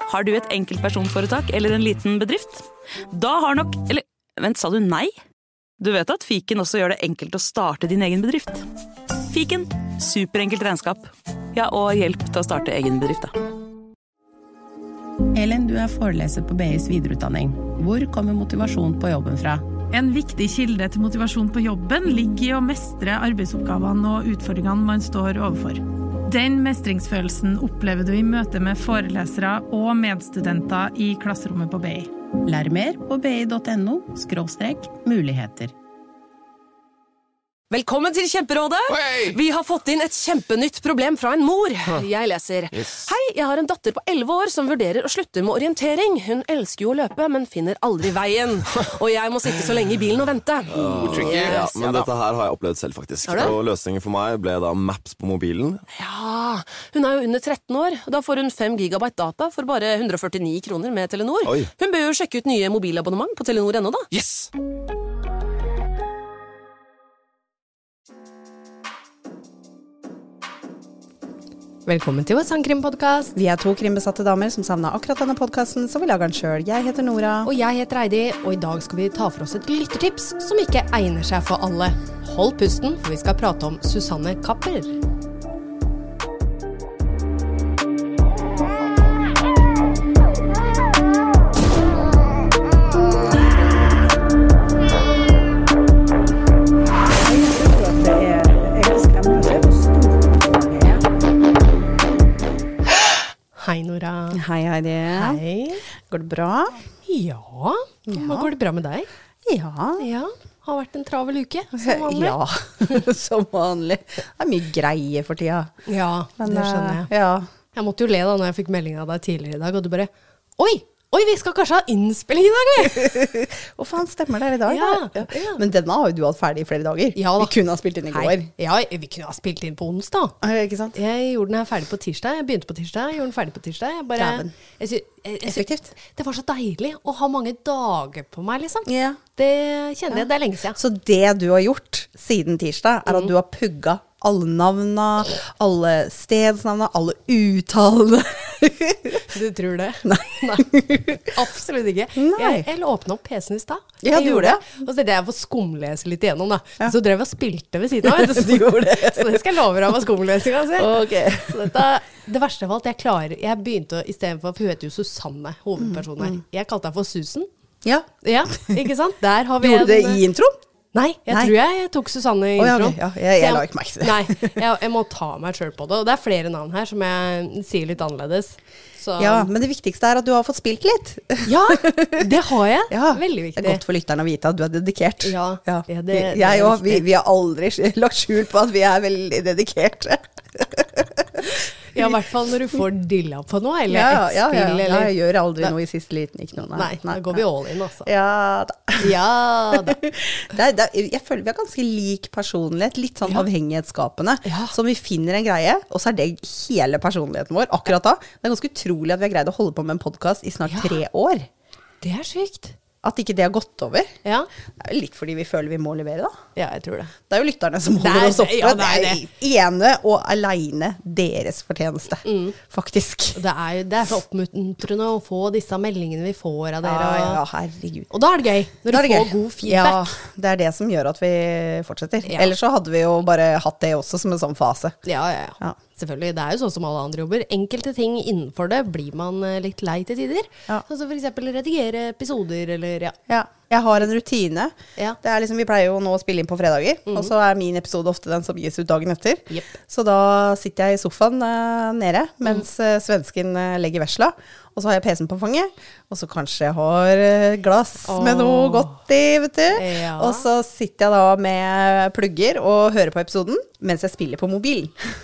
Har du et enkeltpersonforetak eller en liten bedrift? Da har nok... Eller, vent, sa du nei? Du vet at Fiken også gjør det enkelt å starte din egen bedrift. Fiken, superenkelt regnskap. Ja, og hjelp til å starte egen bedrift, da. Elin, du er foreleser på BIs videreutdanning. Hvor kommer motivasjon på jobben fra? En viktig kilde til motivasjon på jobben ligger i å mestre arbeidsoppgavene og utfordringene man står overfor. Den mestringsfølelsen opplever du i møte med forelesere og medstudenter i klasserommet på BI. Lær mer på bi.no/muligheter. Velkommen til Kjemperådet! Hei! Vi har fått inn et kjempenytt problem fra en mor. Jeg leser. Yes. Hei, jeg har en datter på 11 år som vurderer å slutte med orientering. Hun elsker jo å løpe, men finner aldri veien. Og jeg må sitte så lenge i bilen og vente. Ja, men dette her har jeg opplevd selv faktisk. Har du? Og løsningen for meg ble da Maps på mobilen. Ja, hun er jo under 13 år. Da får hun 5 gigabyte data for bare 149 kroner med Telenor. Oi. Hun bør jo sjekke ut nye mobilabonnement på Telenor.no da. Yes! Velkommen til vår sangkrimpodcast. Vi er 2 krimbesatte damer som savner akkurat denne podcasten, så vi lager den selv. Jeg heter Nora. Og jeg heter Heidi, og i dag skal vi ta for oss et lyttertips som ikke egner seg for alle. Hold pusten, for vi skal prate om Susanne Kapper. Hei, Nora. Hei, Heidi. Hei. Går det bra? Ja, går det bra med deg? Ja. Ja, har vært en travel uke, som vanlig. Ja, som vanlig. Det er mye greier for tida. Ja, Men, det skjønner jeg. Ja. Jeg måtte jo le da når jeg fikk melding av deg tidligere i dag, og du bare, Oi, vi skal kanskje ha innspilling i dag, vi! Å faen, stemmer det i dag? Ja, da? ja. Men denne har jo du hatt ferdig i flere dager. Ja da. Vi kunne ha spilt inn i går. Hei. Ja, vi kunne ha spilt inn på onsdag. Ikke sant? Jeg gjorde den her ferdig på tirsdag. Jeg begynte på tirsdag, gjorde den ferdig på tirsdag. Dæven. Effektivt. Det var så deilig å ha mange dager på meg, liksom. Ja. Det kjenner jeg, det er lenge siden. Så det du har gjort siden tirsdag, er at du har pugga alle navnene, alle stedsnavnene, alle uttalene. Du tror det? Nei. Absolutt ikke. Nei. Jeg åpnet opp PC-en i stad. Ja, du gjorde det. Og så tenkte jeg får skumlese litt igjennom, da. Ja. Så drev jeg og spilte ved siden av. vet du. Du gjorde det. Så det skal jeg love deg av skumlesinga. Ok. Så dette, det verste av alt, jeg begynte i stedet for hun heter jo Susanne, hovedpersonen her. Jeg kalte henne for Susan. Ja. Ja, ikke sant? Der har vi Gjorde du det i introen? Nei, tror jeg tok Susanne i introen. Ja, jeg la ikke merke til det. Nei, jeg må ta meg selv på det. Og det er flere navn her som jeg sier litt annerledes. Så. Ja, men det viktigste er at du har fått spilt litt. Ja, det har jeg. Ja, Veldig viktig. Det er godt for lytterne å vite at du er dedikert. Ja, det er vi har aldri lagt skjul på at vi er veldig dedikerte. Ja, i hvert fall når du får dilla på noe, eller et spill. Ja, eller... jeg gjør aldri noe i siste liten, ikke noe. Nei, da går vi all in, altså. Ja da. Ja da. Jeg føler vi har ganske lik personlighet, litt sånn avhengighetsskapende, som vi finner en greie, og så er det hele personligheten vår, akkurat da. Det er ganske utrolig at vi har greid å holde på med en podcast i snart 3 år. Det er sykt. At ikke det har gått over. Ja. Det er jo litt fordi vi føler vi må levere da. Ja, jeg tror det. Det er jo lytterne som holder oss oppe. Ja, det er ene og alene deres fortjeneste, faktisk. Det er så oppmuntrende å få disse meldingene vi får av dere. Ja, herregud. Og da er det gøy, når du får god feedback. Ja, det er det som gjør at vi fortsetter. Ja. Ellers så hadde vi jo bare hatt det også som en sånn fase. Ja. Selvfølgelig, det er jo sånn som alle andre jobber. Enkelte ting innenfor det blir man litt lei til tider. Ja. Sånn som for eksempel redigere episoder, eller Ja, jeg har en rutine. Ja. Det er liksom, vi pleier jo nå å spille inn på fredager, og så er min episode ofte den som gis ut dagen etter. Yep. Så da sitter jeg i sofaen nede, mens svensken legger vesla, og så har jeg PC-en på fanget, og så kanskje jeg har glass med noe godt i, vet du. Ja. Og så sitter jeg da med plugger og hører på episoden, mens jeg spiller på mobilen.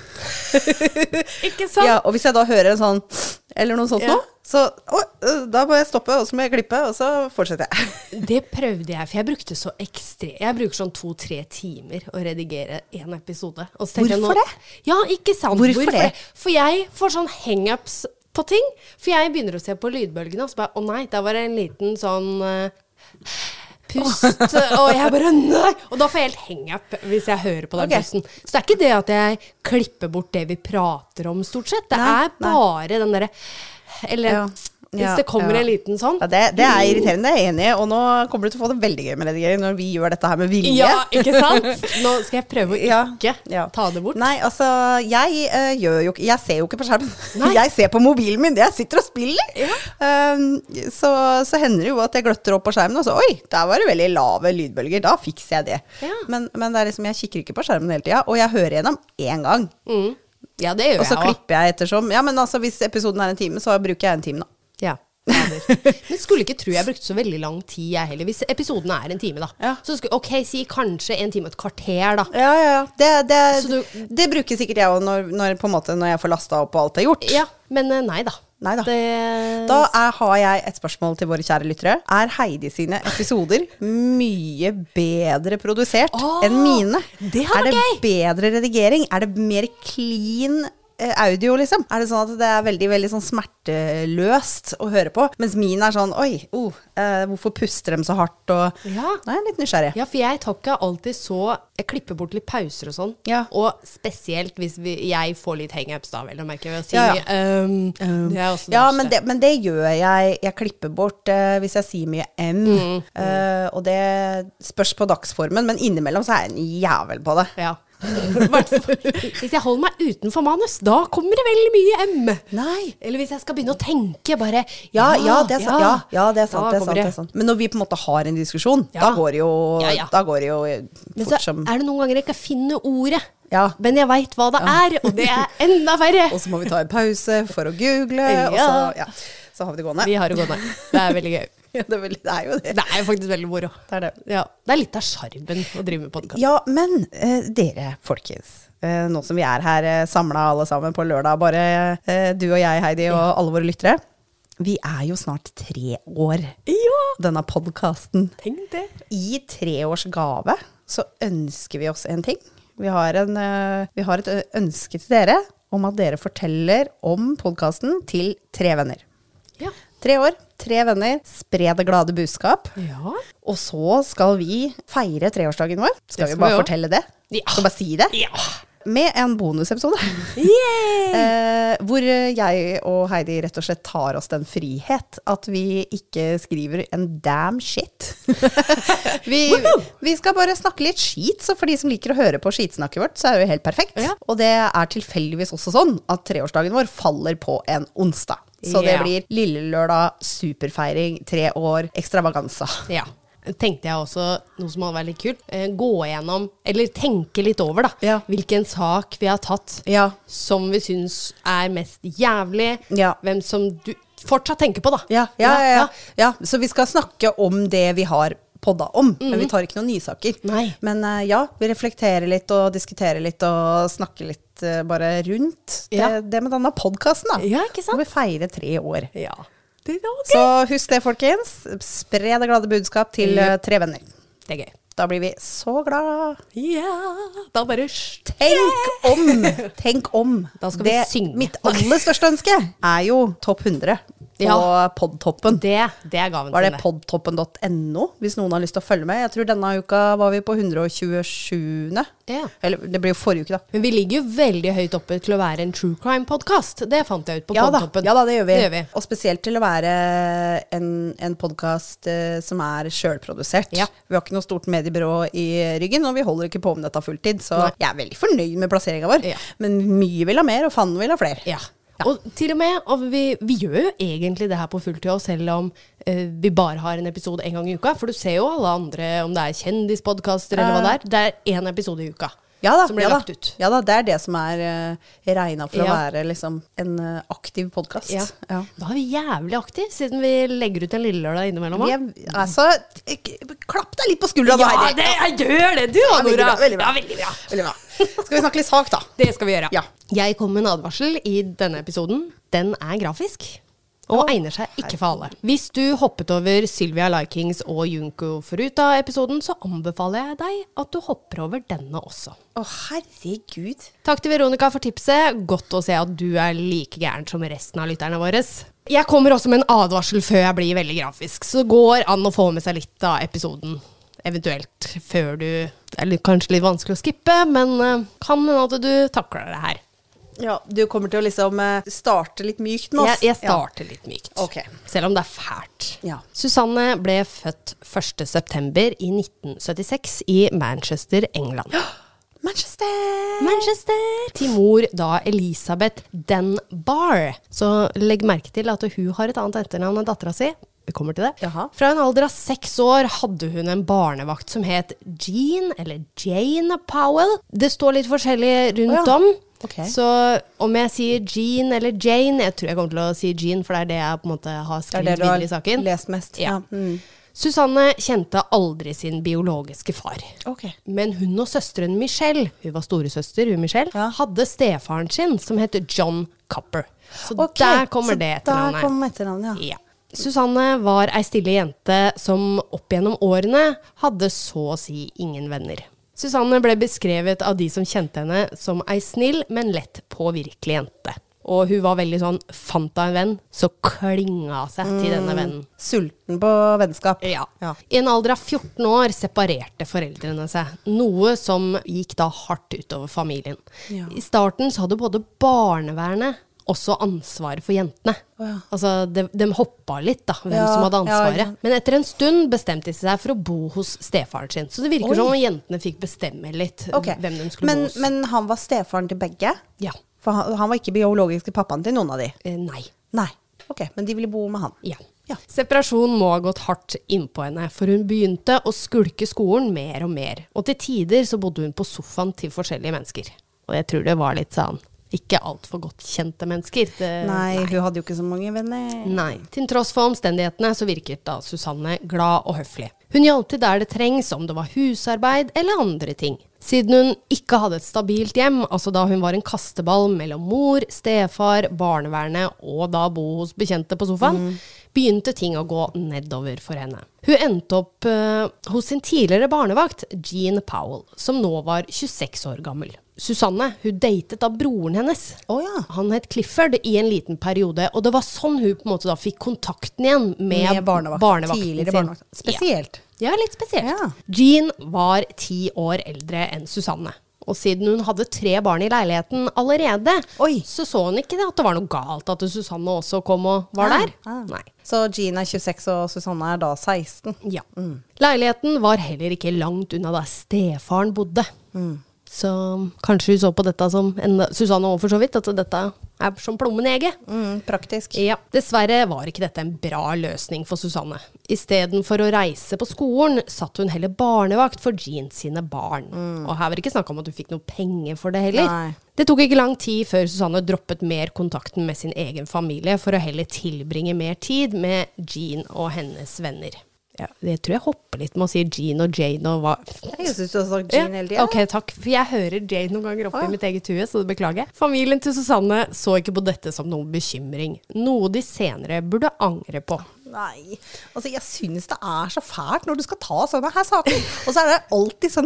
Ikke sant? Ja, og hvis jeg da hører en sånn, eller noe sånt nå, så da må jeg stoppe, og så må jeg klippe, og så fortsetter jeg. Det prøvde jeg, for jeg brukte så jeg bruker sånn 2-3 timer å redigere en episode. Og så tenkte Hvorfor jeg nå, det? Ja, ikke sant. Hvorfor det? For jeg får sånn hang-ups på ting, for jeg begynner å se på lydbølgene, og så bare, nei, der var det en liten sånn pust, og jeg bare, nei, og da får jeg helt hang-up hvis jeg hører på den pusten. Så det er ikke det at jeg klipper bort det vi prater om stort sett, det er bare den der Eller hvis det kommer en liten sånn. Ja, det er irriterende, jeg er enig, og nå kommer du til å få det veldig gøy med redigering når vi gjør dette her med vilje. Ja, ikke sant? Nå skal jeg prøve å ikke ta det bort. Nei, altså, jeg ser jo ikke på skjermen. Nei. Jeg ser på mobilen min, jeg sitter og spiller. Ja. Så hender det jo at jeg gløtter opp på skjermen, og så, oi, der var det veldig lave lydbølger, da fikser jeg det. Ja. Men det er liksom, jeg kikker ikke på skjermen hele tiden, og jeg hører gjennom en gang. Ja, det gjør jeg også. Og så klipper jeg ettersom. Ja, men altså, hvis episoden er en time, så bruker jeg en time da. Ja. Men skulle ikke tro jeg brukte så veldig lang tid jeg heller. Hvis episoden er en time da, så skulle, si kanskje en time og et kvarter da. Ja. Det bruker sikkert jeg også når jeg får lastet opp og alt er gjort. Ja, men nei da. Da har jeg et spørsmål til våre kjære lyttere. Er Heidi sine episoder mye bedre produsert enn mine? Det er det bedre redigering? Er det mer clean audio, liksom? Er det sånn at det er veldig, veldig sånn smerteløst å høre på? Mens min er sånn, hvorfor puster de så hardt? Og nå er jeg litt nysgjerrig. Ja, for jeg tar ikke alltid jeg klipper bort litt pauser og sånn. Ja. Og spesielt hvis jeg får litt hang-ups da, vel, og merker jeg å si mye. Det er også det men det gjør jeg. Jeg klipper bort hvis jeg sier mye og det spørs på dagsformen, men innimellom så er jeg en jævel på det. Ja. Hvis jeg holder meg utenfor manus, da kommer det veldig mye M. Nei. Eller hvis jeg skal begynne å tenke bare det er sant. Men når vi på en måte har en diskusjon, da går det jo men så er det noen ganger jeg ikke finner ordet. Men jeg vet hva det er, og det er enda verre. Og så må vi ta en pause for å google, og så har vi det gående. Vi har det gående. Det er veldig gøy. Det er jo det. Det er jo faktisk veldig moro. Det er det. Ja, det er litt av skjermen å drive med podcast. Ja, men dere, folkens, nå som vi er her samlet alle sammen på lørdag, bare du og jeg, Heidi, og alle våre lyttere, vi er jo snart 3 år. Ja! Denne podcasten. Tenk det. I 3-årsgave så ønsker vi oss en ting. Vi har et ønske til dere om at dere forteller om podcasten til 3 venner. Ja. 3 år, 3 venner, spre det glade budskap. Ja. Og så skal vi feire 3-årsdagen vår. Skal vi bare fortelle det? Ja. Skal vi bare si det? Ja. Med en bonusepisode. Hvor jeg og Heidi rett og slett tar oss den frihet at vi ikke skriver en damn shit. Vi skal bare snakke litt skit, så for de som liker å høre på skitsnakket vårt, så er det jo helt perfekt. Ja. Og det er tilfeldigvis også sånn at 3-årsdagen vår faller på en onsdag. Så det blir lille lørdag, superfeiring, 3 år, ekstravaganza. Ja. Tenkte jeg også noe som hadde vært litt kult. Gå igjennom, eller tenke litt over da. Hvilken sak vi har tatt som vi synes er mest jævlig. Hvem som du fortsatt tenker på da. Ja. Så vi skal snakke om det vi har podda om, men vi tar ikke noen nye saker. Nei. Men vi reflekterer litt og diskuterer litt og snakker litt bare rundt det med denne podcasten da. Ja, ikke sant? Og vi feirer 3 år. Ja. Det er okay. Så husk det, folkens. Spre det glade budskap til 3 venner. Det er gøy. Da blir vi så glad. Ja, da bare Tenk om. Da skal vi synge. Mitt aller største ønske er jo topp 100 på podtoppen. Det er gaven sin. Var det podtoppen.no, hvis noen har lyst til å følge med? Jeg tror denne uka var vi på 127. Ja. Eller det blir jo forrige uke da. Men vi ligger jo veldig høyt oppe til å være en true crime podcast. Det fant jeg ut på podtoppen. Ja da, det gjør vi. Og spesielt til å være en podcast som er selvprodusert. Ja. Vi har ikke noe stort mediebyrå i ryggen, og vi holder ikke på med dette fulltid, så jeg er veldig fornøyd med plasseringen vår. Ja. Men mye vil ha mer, og fanden vil ha flere. Ja. Ja. Og til og med, og vi gjør jo egentlig det her på fulltid også, selv om vi bare har en episode en gang i uka, for du ser jo alle andre, om det er kjendispodcaster eller hva det er 1 episode i uka. Som blir lagt ut. Ja da, det er det som er regnet for å være liksom en aktiv podcast. Ja. Ja. Da er vi jævlig aktive, siden vi legger ut en lille lørdag innimellom. Altså, klapp deg litt på skuldra da, Heidi. Jeg gjør det, du, Nora. Veldig bra. Skal vi snakke litt sak da? Det skal vi gjøre. Ja. Jeg kom med en advarsel i denne episoden. Den er grafisk. Og egner seg ikke for alle. Hvis du hoppet over Sylvia Likings og Junko forut av episoden, så anbefaler jeg deg at du hopper over denne også. Herregud. Takk til Veronica for tipset. Godt å se at du er like gæren som resten av lytterne våre. Jeg kommer også med en advarsel før jeg blir veldig grafisk, så det går an å få med seg litt av episoden. Eventuelt før du, det er kanskje litt vanskelig å skippe, men kan hende at du takler det her. Ja, du kommer til å liksom starte litt mykt med oss. Jeg starter litt mykt. Ok. Selv om det fælt. Ja. Susanne ble født 1. september i 1976 i Manchester, England. Manchester! Til mor da Elisabeth Dunbar. Så legg merke til at hun har et annet etternavn enn datteren sin. Vi kommer til det. Jaha. Fra en alder av 6 år hadde hun en barnevakt som het Jean, eller Jane Powell. Det står litt forskjellig rundt om. Okay. Så om jeg sier Jean eller Jane, jeg tror jeg kommer til å si Jean, for det er det jeg på en måte har skrevet videre i saken. Det er det du har lest mest. Ja. Susanne kjente aldri sin biologiske far. Okay. Men hun og søsteren Michelle, hun var storesøster, Michelle, hadde stefaren sin som het John Copper. Så der kommer det etternavnet. Der kommer etternavnet, ja. Susanne var ei stille jente som opp gjennom årene hadde så å si ingen venner. Susanne ble beskrevet av de som kjente henne som ei snill, men lett påvirkelig jente. Og hun var veldig sånn, fant av en venn, så klinga seg til denne vennen. Sulten på vennskap. Ja. I en alder av 14 år separerte foreldrene seg, noe som gikk da hardt utover familien. Ja. I starten så hadde både barnevernet også ansvaret for jentene. Altså, de hoppa litt da, hvem som hadde ansvaret. Men etter en stund bestemte de seg for å bo hos stefaren sin. Så det virker som om jentene fikk bestemme litt hvem de skulle bo hos. Men han var stefaren til begge? Ja. For han var ikke biologiske pappaen til noen av de? Nei. Ok, men de ville bo med han? Ja. Separasjon må ha gått hardt innpå henne, for hun begynte å skulke skolen mer og mer. Og til tider så bodde hun på sofaen til forskjellige mennesker. Og jeg tror det var litt sånn, ikke alt for godt kjente mennesker. Nei, hun hadde jo ikke så mange venner. Nei. Til tross for omstendighetene så virket da Susanne glad og høflig. Hun hjalp til der det trengs, om det var husarbeid eller andre ting. Siden hun ikke hadde et stabilt hjem, altså da hun var en kasteball mellom mor, stefar, barnevernet og da bo hos bekjente på sofaen, begynte ting å gå nedover for henne. Hun endte opp hos sin tidligere barnevakt, Jean Powell, som nå var 26 år gammel. Susanne, hun datet da broren hennes. Han het Clifford i en liten periode, og det var sånn hun på en måte da fikk kontakten igjen med barnevakten tidligere barnevakt. Spesielt. Ja, litt spesielt. Ja. Jean var 10 år eldre enn Susanne. Og siden hun hadde 3 barn i leiligheten allerede, så hun ikke at det var noe galt at Susanne også kom og var der. Nei. Så Jean er 26 og Susanne er da 16? Ja. Leiligheten var heller ikke langt unna der stefaren bodde. Så kanskje hun så på dette som Susanne også for så vidt, at dette er som plommen i egget. Praktisk. Ja. Dessverre var ikke dette en bra løsning for Susanne. I stedet for å reise på skolen, satt hun heller barnevakt for Jean sine barn. Og her var det ikke snakk om at hun fikk noe penger for det heller. Nei. Det tok ikke lang tid før Susanne droppet mer kontakten med sin egen familie for å heller tilbringe mer tid med Jean og hennes venner. Ja, jeg tror jeg hopper litt med å si Jean og Jane og hva... Jeg synes du har sagt Jean hele tiden. Ok, takk. For jeg hører Jane noen ganger opp i mitt eget hue, så det beklager jeg. Familien til Susanne så ikke på dette som noen bekymring. Noe de senere burde angre på. Nei, altså jeg synes det er så fælt når du skal ta sånne her saker. Og så er det alltid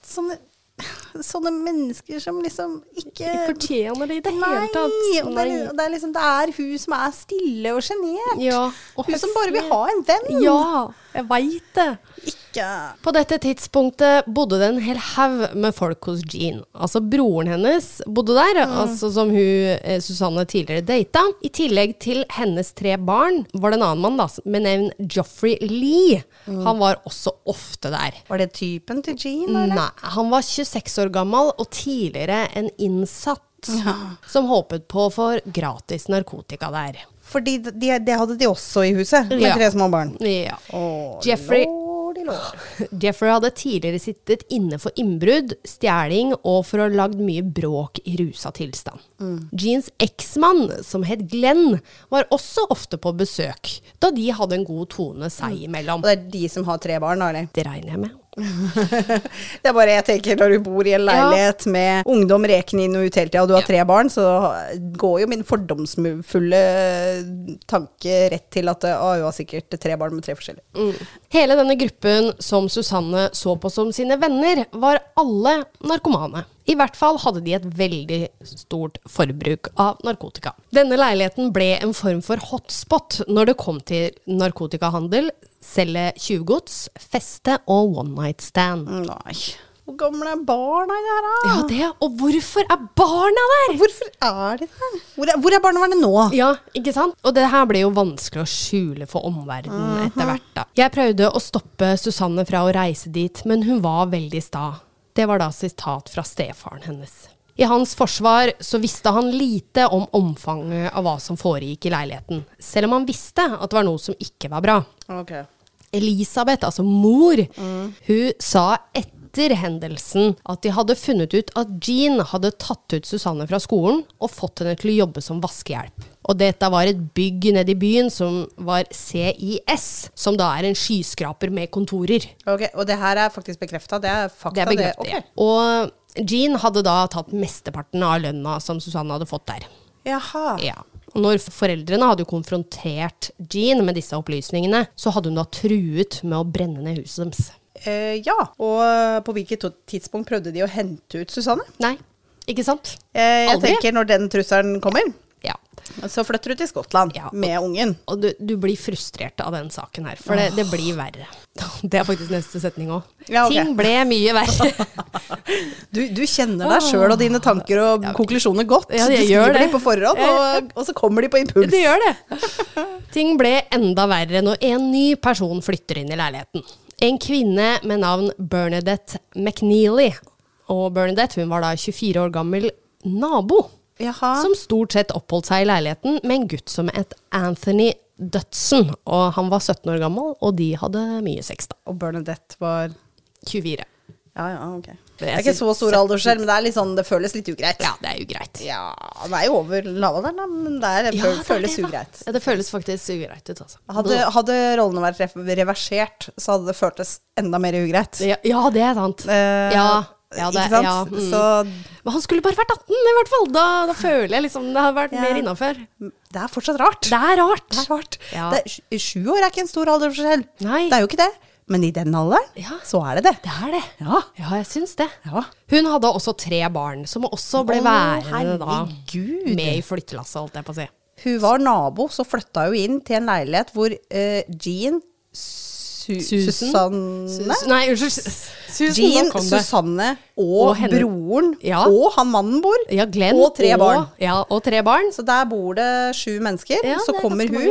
sånne mennesker som liksom ikke fortjener det i det hele tatt. Nei, det er liksom, det er hun som er stille og genert. Ja, og hun som bare vil ha en venn. Ja, jeg vet det. Ikke. På dette tidspunktet bodde det en hel haug med folk hos Jean. Altså broren hennes bodde der, altså som Susanne tidligere data. I tillegg til hennes 3 barn var det en annen mann da, med navn Geoffrey Lee. Han var også ofte der. Var det typen til Jean, eller? Nei, han var 26 år gammel og tidligere en innsatt som håpet på for gratis narkotika der. Fordi det hadde de også i huset, med 3 små barn. Ja. Jeffrey hadde tidligere sittet inne for innbrudd, stjeling og for å ha lagd mye bråk i rusa tilstand. Jeans eksmann, som het Glenn, var også ofte på besøk, da de hadde en god tone seg imellom. Og det er de som har 3 barn, eller? Det regner jeg med. Det er bare jeg tenker når du bor i en leilighet med ungdom reken inn og ut hele tiden, og du har 3 barn, så går jo min fordomsfulle tanke rett til at hun har sikkert 3 barn med 3 forskjellige. Hele denne gruppen som Susanne så på som sine venner var alle narkomane. I hvert fall hadde de et veldig stort forbruk av narkotika. Denne leiligheten ble en form for hotspot når det kom til narkotikahandel, selge tjuvgods, feste og one night stand. Nei. Hvor gamle er barna i det her da? Ja, det. Og hvorfor er barna der? Hvorfor er de der? Hvor er barnevernet nå? Ja, ikke sant? Og det her ble jo vanskelig å skjule for omverdenen etter hvert da. Jeg prøvde å stoppe Susanne fra å reise dit, men hun var veldig sta. Det var da sitat fra stefaren hennes. I hans forsvar så visste han lite om omfanget av hva som foregikk i leiligheten, selv om han visste at det var noe som ikke var bra. Ok. Elisabeth, altså mor, hun sa etter hendelsen at de hadde funnet ut at Jean hadde tatt ut Susanne fra skolen og fått henne til å jobbe som vaskehjelp. Og dette var et bygg nede i byen som var CIS, som da er en skyskraper med kontorer. Ok, og det her er faktisk bekreftet, det er fakta. Det er bekreftet, det. ja. Og Jean hadde da tatt mesteparten av lønna som Susanne hadde fått der. Jaha. Ja. Og når foreldrene hadde konfrontert Jean med disse opplysningene, så hadde hun da truet med å brenne ned huset deres. Ja, og på hvilket tidspunkt prøvde de å hente ut Susanne? Nei, ikke sant? Jeg Aldri. tenker når den trusselen kommer, Ja. så flytter du til Skottland med ungen. Og du blir frustrert av den saken her, for det blir verre. Det er faktisk neste setning også. Ja, ok. Ting ble mye verre. Du kjenner deg selv og dine tanker og konklusjoner godt. Ja, du jeg skriver gjør det. de på forhånd, og så kommer de på impuls. Det gjør det. Ting ble enda verre når en ny person flytter inn i leiligheten. En kvinne med navn Bernadette McNeely. Og Bernadette, hun var da 24 år gammel nabo. Jaha. Som stort sett oppholdt seg i leiligheten med en gutt som het Anthony Dutson. Og han var 17 år gammel, og de hadde mye sex da. Og Bernadette var 24. Ja, ok. Det er ikke så stor aldersskjell, men det er litt sånn, det føles litt ugreit. Ja, det er ugreit. Ja, det er jo over lavalderen da, men det føles ugreit. Ja, det føles faktisk ugreit ut, altså. Hadde rollene vært reversert, så hadde det føltes enda mer ugreit. Ja, det er sant. Ja, det, ikke sant? ja, Så Men han skulle bare vært 18 i hvert fall. Da føler jeg liksom det har vært mer innenfor. det er fortsatt rart. Det er rart. Det er rart. Ja. 7 år er ikke en stor aldersforskjell. Nei. Det er jo ikke det. Men i den alderen, så er det det. Det er det. Ja. Ja, jeg syns det. Ja. Hun hadde også 3 barn, som også ble værende da herregud. med i flyttelasset, holdt jeg på å si. Hun var nabo, så flytta hun inn til en leilighet hvor Jean, Susanne? Nei, unnskyld. Susan, Jean, nå kom det. Susanne og henne. broren Ja. og han mannen bor. Ja, Glenn. Og 3 barn. Ja, og 3 barn. Så der bor det 7 mennesker. Ja, Så det er kommer ganske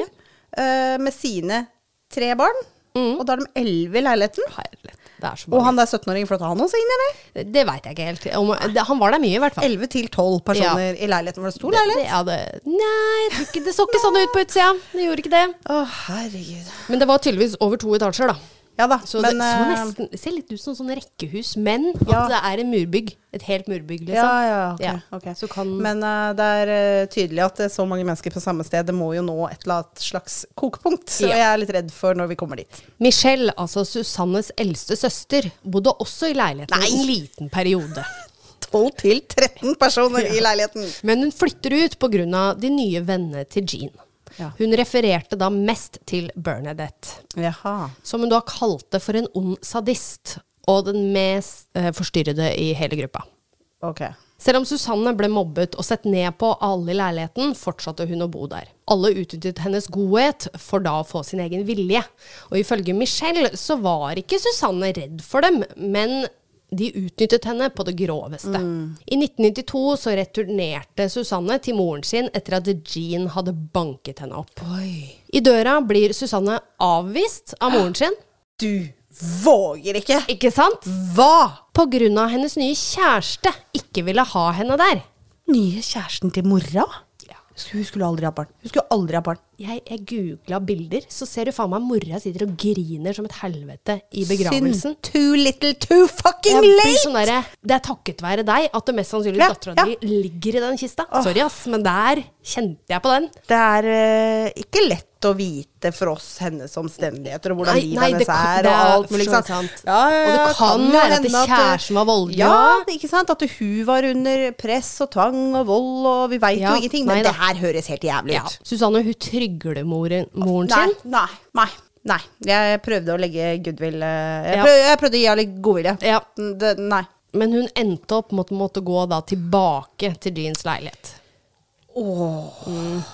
hun med sine 3 barn. Og da er de 11 i leiligheten. Herlighet, det er så Og mange. han der 17-åringen flytta han også inn, eller? Det vet jeg ikke helt. Han var der mye i hvert fall. 11 til 12 personer i leiligheten. Var det stor leilighet? Nei, jeg tror ikke, det så ikke sånn ut på utsida. Det gjorde ikke det. Å, herregud. Men det var tydeligvis over 2 etasjer da. Ja da, Så men det så nesten, det ser litt ut som sånn rekkehus, men Ja. at det er en murbygg. Et helt murbygg, liksom. Ja, ok. Ja. Ok. Så kan, Men det er tydelig at det er så mange mennesker på samme sted. Det må jo nå et eller annet slags kokepunkt. Så Ja. jeg er litt redd for når vi kommer dit. Michelle, altså Susannes eldste søster, bodde også i leiligheten Nei. en liten periode. 12 til 13 personer i leiligheten. Men hun flytter ut på grunn av de nye vennene til Jean. Ja. Hun refererte da mest til Bernadette, Jaha. som hun da kalte for en ond sadist, og den mest forstyrrede i hele gruppa. Ok. Selv om Susanne ble mobbet og sett ned på alle i leiligheten, fortsatte hun å bo der. Alle utnyttet hennes godhet for da å få sin egen vilje. Og ifølge Michelle så var ikke Susanne redd for dem, men de utnyttet henne på det groveste. I 1992 så returnerte Susanne til moren sin etter at Jean hadde banket henne opp. Oi. I døra blir Susanne avvist av moren sin. Du våger ikke! Ikke sant? Hva? På grunn av hennes nye kjæreste ikke ville ha henne der. Nye kjæresten til mora? Ja. Hun skulle aldri ha barn. Hun skulle aldri ha barn. Jeg googlet bilder, så ser du faen meg mora sitter og griner som et helvete i begravelsen. Synd. Too little, too fucking Jeg blir late! sånn derre, det er takket være deg at det mest sannsynlig Ja, datteren ja. din ligger i den kista. Sorry ass, men der kjente jeg på den. Det er ikke lett å vite for oss hennes omstendigheter og hvordan Nei, livet nei, hennes det kan- er det og er alt mulig. for Ikke så sant? vidt sant. Ja, Og det kan jo være at hende kjæresten var voldelig. Ja, ikke sant? At hun var under press og tvang og vold, og vi vet Ja, jo ingenting. nei Men da. det her høres helt jævlig Ja. ut. Susanne, hun trygler moren Nei, sin. nei. Jeg prøvde å legge goodwill Ja. Jeg prøvde å gi henne litt godvilje. Ja. Nei. Men hun endte opp med å måtte gå da tilbake til Jeans leilighet.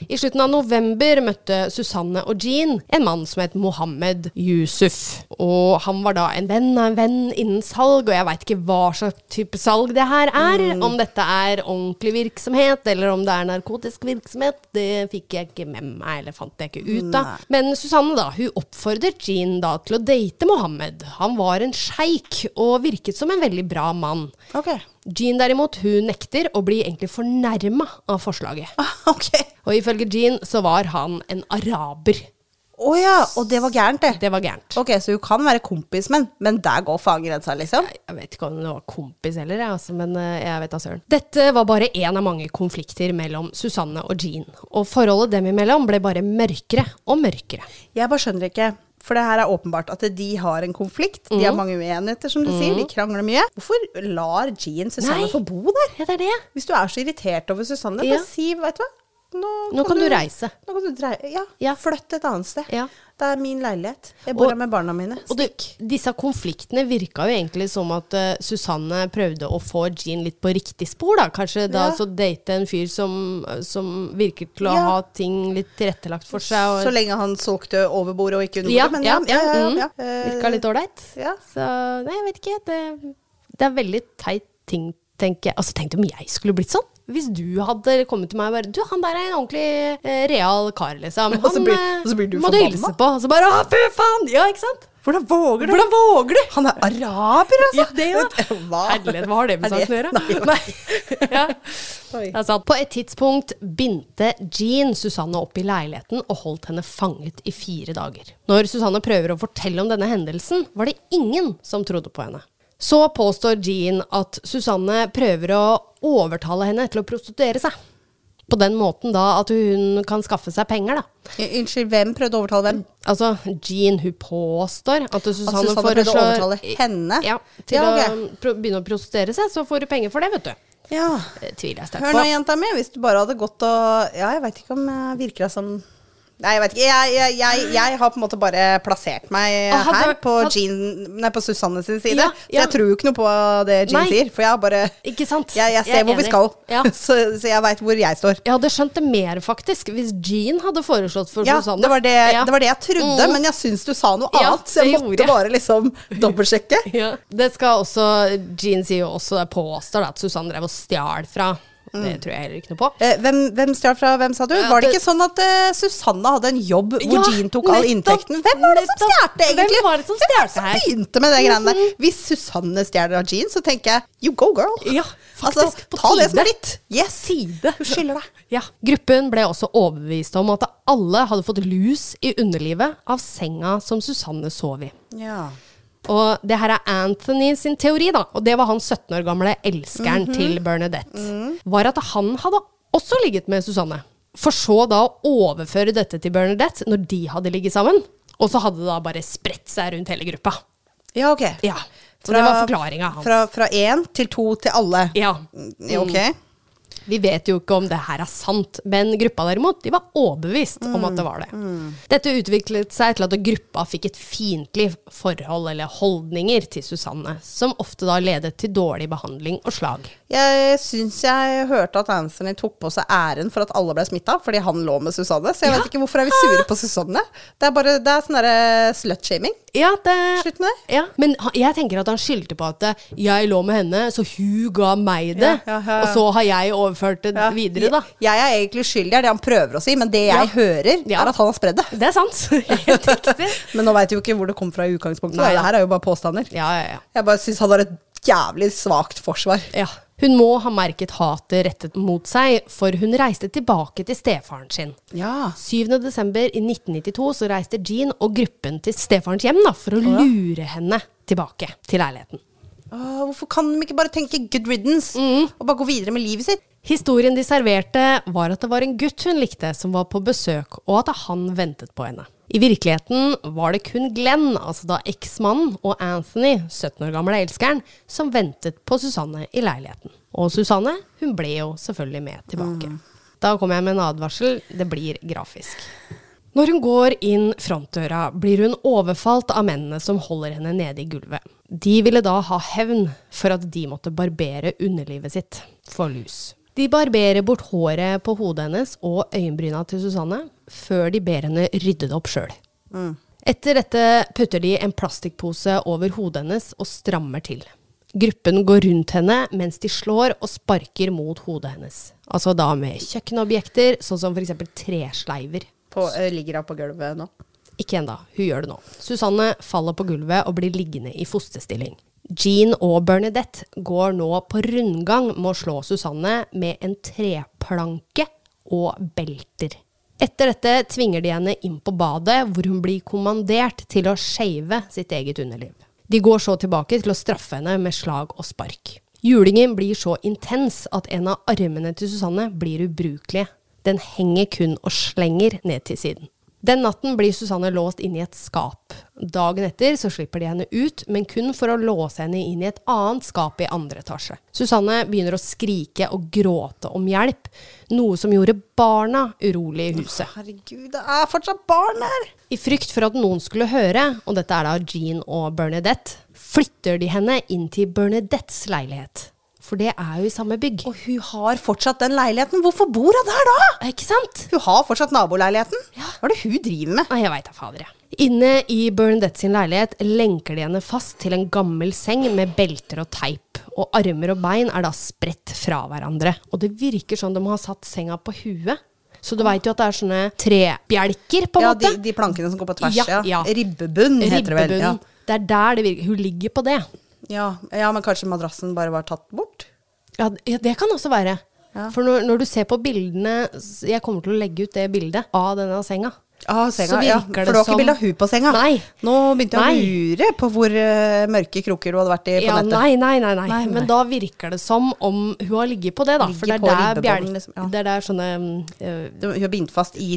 I slutten av november møtte Susanne og Jean en mann som het Mohammed Yusuf. Og han var da en venn av en venn innen salg, og jeg vet ikke hva slags type salg det her er. Om dette er ordentlig virksomhet, eller om det er narkotisk virksomhet, det fikk jeg ikke med meg, eller fant jeg ikke ut av. Men Susanne da, hun oppfordret Jean da til å date Mohammed. Han var en sjeik, og virket som en veldig bra mann. Ok. Jean derimot, hun nekter å bli egentlig fornærmet av forslaget. Ok. Og ifølge Jean så var han en araber. Åja, og det var gærent det. Det var gærent. Ok, så hun kan være kompis, men der går faggrensa liksom? Jeg vet ikke om det var kompis heller, men jeg vet da søren. Dette var bare en av mange konflikter mellom Susanne og Jean. Og forholdet dem imellom ble bare mørkere og mørkere. Jeg bare skjønner ikke. For det her er åpenbart at de har en konflikt. De har mange uenigheter, som du sier. De krangler mye. Hvorfor lar Jean Susanne få bo der? Ja, det er det. Hvis du er så irritert over Susanne, bare si, vet du hva? Nå kan du reise. Nå kan du Ja. flytt et annet sted. Ja. Det er min leilighet. Jeg bor her med barna mine. Og disse konfliktene virka jo egentlig som at Susanne prøvde å få Jean litt på riktig spor, da. Kanskje da så date en fyr som virker til å ha ting litt tilrettelagt for seg. Så lenge han solgte over bordet og ikke under bordet. Virka litt ålreit. Ja. Så nei, jeg vet ikke. Det er veldig teit ting, tenker jeg. Altså, tenk om jeg skulle blitt sånn. Hvis du hadde kommet til meg og bare, du, han der er en ordentlig real kar, liksom. Og så blir du må du hilse på. Og så bare, fy faen! Ja, ikke sant? Hvordan våger du? Hvordan våger du? Han er araber, altså. Ja, det jo. Herlighet, hva har det med saken å gjøre? Nei. Ja. Altså, på et tidspunkt bindte Jean Susanne opp i leiligheten og holdt henne fanget i 4 dager. Når Susanne prøver å fortelle om denne hendelsen, var det ingen som trodde på henne. Så påstår Jean at Susanne prøver å overtale henne til å prostituere seg. På den måten da at hun kan skaffe seg penger da. Unnskyld, hvem prøvde å overtale hvem? Altså, Jean, hun påstår at Susanne prøvde å overtale henne? Ja, til å begynne å prostituere seg, så får du penger for det, vet du. Ja. Tviler jeg sterkt på. Hør nå, jenta mi, hvis du bare hadde gått og... Ja, jeg vet ikke om jeg virker som... Nei, jeg vet ikke. Jeg har på en måte bare plassert meg her på Susanne sin side. Ja, så jeg tror jo ikke noe på det Jean sier. For jeg har bare... Ikke sant? Jeg ser hvor vi skal. Ja. så jeg vet hvor jeg står. Jeg hadde skjønt det mer faktisk, hvis Jean hadde foreslått for Susanne. Det var det jeg trodde, men jeg synes du sa noe annet. Så jeg måtte bare liksom dobbeltsjekke. Det skal også... Jean sier jo også, det påstår at Susanne drev og stjal fra... Det tror jeg heller ikke noe på. Hvem stjal fra hvem, sa du? Var det ikke sånn at Susanne hadde en jobb hvor Jean tok all inntekten? Hvem var det som stjerte egentlig? Hvem var det som stjerte her? Begynte med det greiene der. Hvis Susanne stjler av Jean, så tenker jeg, you go girl. Ja, faktisk. Altså, ta det som er ditt. Yes. Side. Hun skylder deg. Ja. Gruppen ble også overbevist om at alle hadde fått lus i underlivet av senga som Susanne sov i. Ja. Og det her er Anthony sin teori da, og det var han 17 år gamle elskeren til Bernadette, var at han hadde også ligget med Susanne. For så da å overføre dette til Bernadette når de hadde ligget sammen, og så hadde det da bare spredt seg rundt hele gruppa. Ja, ok. Ja, så det var forklaringen hans. Fra 1 til 2 til alle? Ja. Ok. Vi vet jo ikke om det her er sant, men gruppa derimot, de var overbevist om at det var det. Dette utviklet seg til at gruppa fikk et fiendtlig forhold eller holdninger til Susanne, som ofte da ledet til dårlig behandling og slag. Jeg synes jeg hørte at Anthony tok på seg æren for at alle ble smittet, fordi han lå med Susanne, så jeg vet ikke hvorfor er vi sure på Susanne. Det er sånn der slut-shaming. Ja, Slutt med det. Ja, men jeg tenker at han skyldte på at jeg lå med henne, så hun ga meg det, og så har jeg overført det videre da. Jeg er egentlig skyldig, det er det han prøver å si, men det jeg hører er at han har spredd det. Det er sant, helt riktig. Men nå vet jeg jo ikke hvor det kom fra i utgangspunktet. Det her er jo bare påstander. Ja. Jeg bare synes han har et jævlig svagt forsvar. Ja. Hun må ha merket hatet rettet mot seg, for hun reiste tilbake til stefaren sin. Ja. 7. desember i 1992 så reiste Jean og gruppen til stefarens hjem da, for å lure henne tilbake til leiligheten. Hvorfor kan de ikke bare tenke good riddance og bare gå videre med livet sitt? Historien de serverte var at det var en gutt hun likte som var på besøk, og at han ventet på henne. I virkeligheten var det kun Glenn, altså da eksmannen, og Anthony, 17 år gamle elskeren, som ventet på Susanne i leiligheten. Og Susanne, hun ble jo selvfølgelig med tilbake. Da kommer jeg med en advarsel, det blir grafisk. Når hun går inn frontdøra, blir hun overfalt av mennene som holder henne nede i gulvet. De ville da ha hevn for at de måtte barbere underlivet sitt for lus. De barberer bort håret på hodet hennes og øyenbryna til Susanne, før de ber henne rydde det opp selv. Etter dette putter de en plastikkpose over hodet hennes og strammer til. Gruppen går rundt henne mens de slår og sparker mot hodet hennes. Altså da med kjøkkenobjekter, sånn som for eksempel tresleiver. Ligger hun på gulvet nå? Ikke enda, hun gjør det nå. Susanne faller på gulvet og blir liggende i fosterstilling. Jean og Bernadette går nå på rundgang med å slå Susanne med en treplanke og belter. Etter dette tvinger de henne inn på badet, hvor hun blir kommandert til å skjeve sitt eget underliv. De går så tilbake til å straffe henne med slag og spark. Julingen blir så intens at en av armene til Susanne blir ubrukelig. Den henger kun og slenger ned til siden. Den natten blir Susanne låst inn i et skap. Dagen etter så slipper de henne ut, men kun for å låse henne inn i et annet skap i andre etasje. Susanne begynner å skrike og gråte om hjelp, noe som gjorde barna urolig i huset. Herregud, det er fortsatt barn her! I frykt for at noen skulle høre, og dette er da Jean og Bernadette, flytter de henne inn til Bernadettes leilighet. For det er jo i samme bygg. Og hun har fortsatt den leiligheten. Hvorfor bor hun der da? Ikke sant? Hun har fortsatt naboleiligheten. Ja. Hva er det hun driver med? Jeg vet da, fader. Inne i Bernadette sin leilighet lenker de henne fast til en gammel seng med belter og teip. Og armer og bein er da spredt fra hverandre. Og det virker som de har satt senga på huet. Så du vet jo at det er sånne trebjelker på en måte. Ja, de plankene som går på tvers, ja. Ribbebunn heter det vel. Ja. Det er der det virker. Hun ligger på det. Ja, men kanskje madrassen bare var tatt bort? Ja, det kan også være. Ja. For når du ser på bildene, jeg kommer til å legge ut det bildet av denne senga. Senga, så virker for det var ikke bildet av hun på senga. Nei. Nå begynte jeg å lure på hvor mørke kroker du hadde vært i på nettet. Nei. Men da virker det som om hun har ligget på det da. For det er der liksom. Ja. Det er der sånne... hun har bindt fast i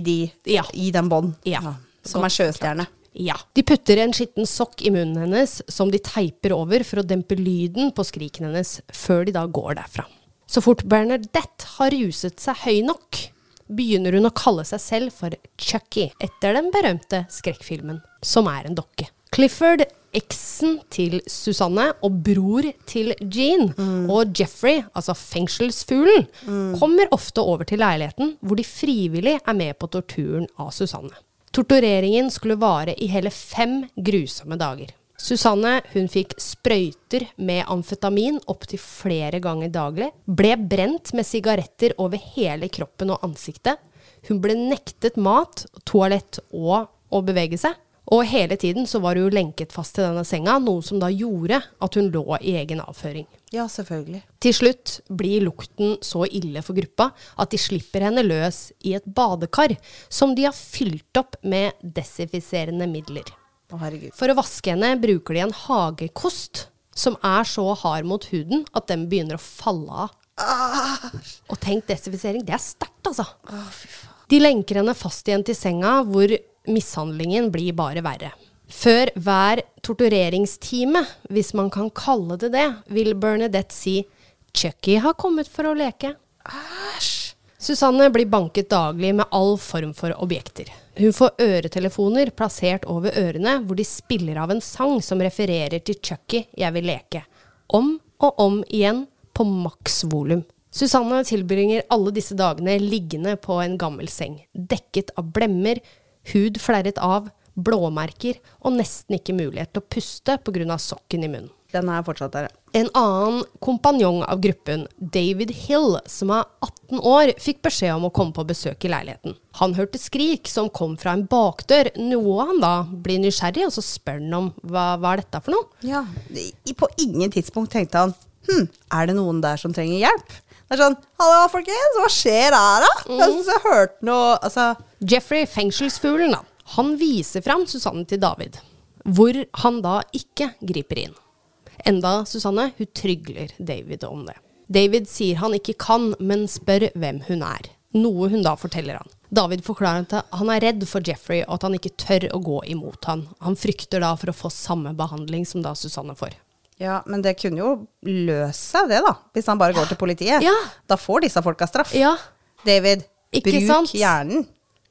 den bånd. Ja. Som er sjøstjerne. Ja. De putter en skitten sokk i munnen hennes, som de teiper over for å dempe lyden på skriken hennes, før de da går derfra. Så fort Bernadette har ruset seg høy nok, begynner hun å kalle seg selv for Chucky, etter den berømte skrekkfilmen, som er en dokke. Clifford, eksen til Susanne og bror til Jean, og Jeffrey, altså fengselsfuglen, kommer ofte over til leiligheten, hvor de frivillig er med på torturen av Susanne. Tortureringen skulle vare i hele 5 grusomme dager. Susanne, hun fikk sprøyter med amfetamin opp til flere ganger daglig, ble brent med sigaretter over hele kroppen og ansiktet, hun ble nektet mat, toalett og å bevege seg, og hele tiden så var hun lenket fast til denne senga, noe som da gjorde at hun lå i egen avføring. Ja, selvfølgelig. Til slutt blir lukten så ille for gruppa at de slipper henne løs i et badekar som de har fylt opp med desinfiserende midler. Herregud. For å vaske henne bruker de en hagekost som er så hard mot huden at den begynner å falle av. Og tenk, desinfisering, det er sterkt altså. Fy faen. De lenker henne fast igjen til senga hvor mishandlingen blir bare verre. Før hver tortureringstime, hvis man kan kalle det det, vil Bernadette si «Chucky har kommet for å leke». Æsj! Susanne blir banket daglig med all form for objekter. Hun får øretelefoner plassert over ørene, hvor de spiller av en sang som refererer til Chucky «Jeg vil leke». Om og om igjen på maksvolum. Susanne tilbringer alle disse dagene liggende på en gammel seng, dekket av blemmer, hud flerret av, blåmerker og nesten ikke mulighet til å puste på grunn av sokken i munnen. Den er fortsatt der. En annen kompanjong av gruppen, David Hill, som er 18 år, fikk beskjed om å komme på besøk i leiligheten. Han hørte skrik som kom fra en bakdør, noe han da blir nysgjerrig, og så spør han om hva er dette for noe? Ja, på ingen tidspunkt tenkte han, er det noen der som trenger hjelp? Det er sånn, hallo folkens, hva skjer her da? Jeg hørte noe, altså... Jeffrey, fengselsfuglen da, han viser frem Susanne til David, hvor han da ikke griper inn. Enda Susanne, hun trygler David om det. David sier han ikke kan, men spør hvem hun er. Noe hun da forteller han. David forklarer at han er redd for Jeffrey, og at han ikke tør å gå imot han. Han frykter da for å få samme behandling som da Susanne får. Ja, men det kunne jo løse seg det da, hvis han bare går til politiet. Ja. Da får disse folka straff. Ja. David, Ikke bruk sant? hjernen.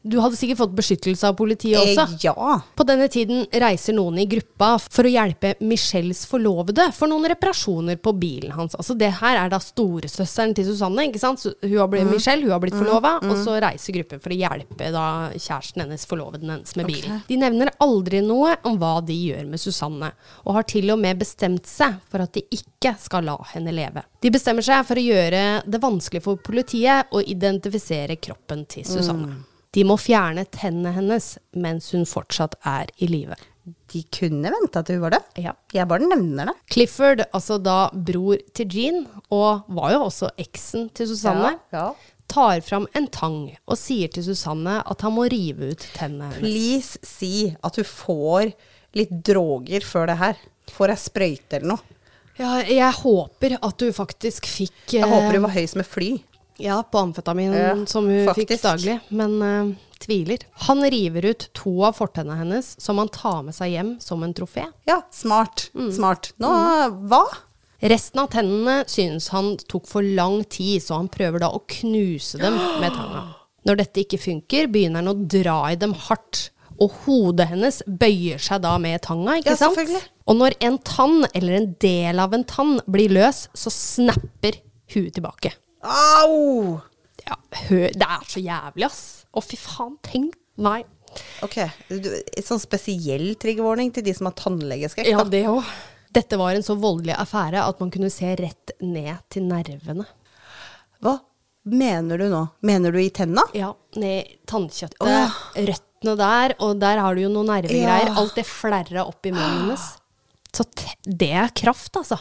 Du hadde sikkert fått beskyttelse av politiet også. Ja. På denne tiden reiser noen i gruppa for å hjelpe Michelles forlovede for noen reparasjoner på bilen hans. Altså det her da storesøsteren til Susanne, ikke sant? Så hun har blitt Michelle, hun har blitt forlovet, og så reiser gruppen for å hjelpe da kjæresten hennes, forloveden hennes med bilen. De nevner aldri noe om hva de gjør med Susanne, og har til og med bestemt seg for at de ikke skal la henne leve. De bestemmer seg for å gjøre det vanskelig for politiet å identifisere kroppen til Susanne. De må fjerne tennene hennes mens hun fortsatt i live. De kunne vente at hun var det. Ja. Jeg bare nevner det. Clifford, altså da bror til Jean, og var jo også eksen til Susanne, Ja. tar fram en tang og sier til Susanne at han må rive ut tennene hennes. Please si at hun får litt droger før det her. Får jeg sprøyte eller noe. Ja, jeg håper at du faktisk fikk... Jeg håper hun var høy som et fly. Ja, på amfetamin som hun fikk faktisk. daglig, men tviler. Han river ut 2 av fortennene hennes, som han tar med seg hjem som en trofé. Ja, smart. Smart. Nå, hva? Resten av tennene synes han tok for lang tid, så han prøver da å knuse dem med tanga. Når dette ikke funker, begynner han å dra i dem hardt, og hodet hennes bøyer seg da med tanga, ikke sant? selvfølgelig. Og når en tann, eller en del av en tann, blir løs, så snapper huet tilbake. Au! Ja, det så jævlig, ass. Å, fy faen, tenk. Nei. Ok, sånn spesiell triggervarning til de som har tannlegeskrekk. Ja, da. det også. Dette var en så voldelig affære at man kunne se rett ned til nervene. Hva mener du nå? Mener du i tenna? Ja, ned i tannkjøttet, Åh. røttene der, og der har du jo noen nervegreier. Ja. Alt det flerret opp i munnen hennes. Så det kraft, altså.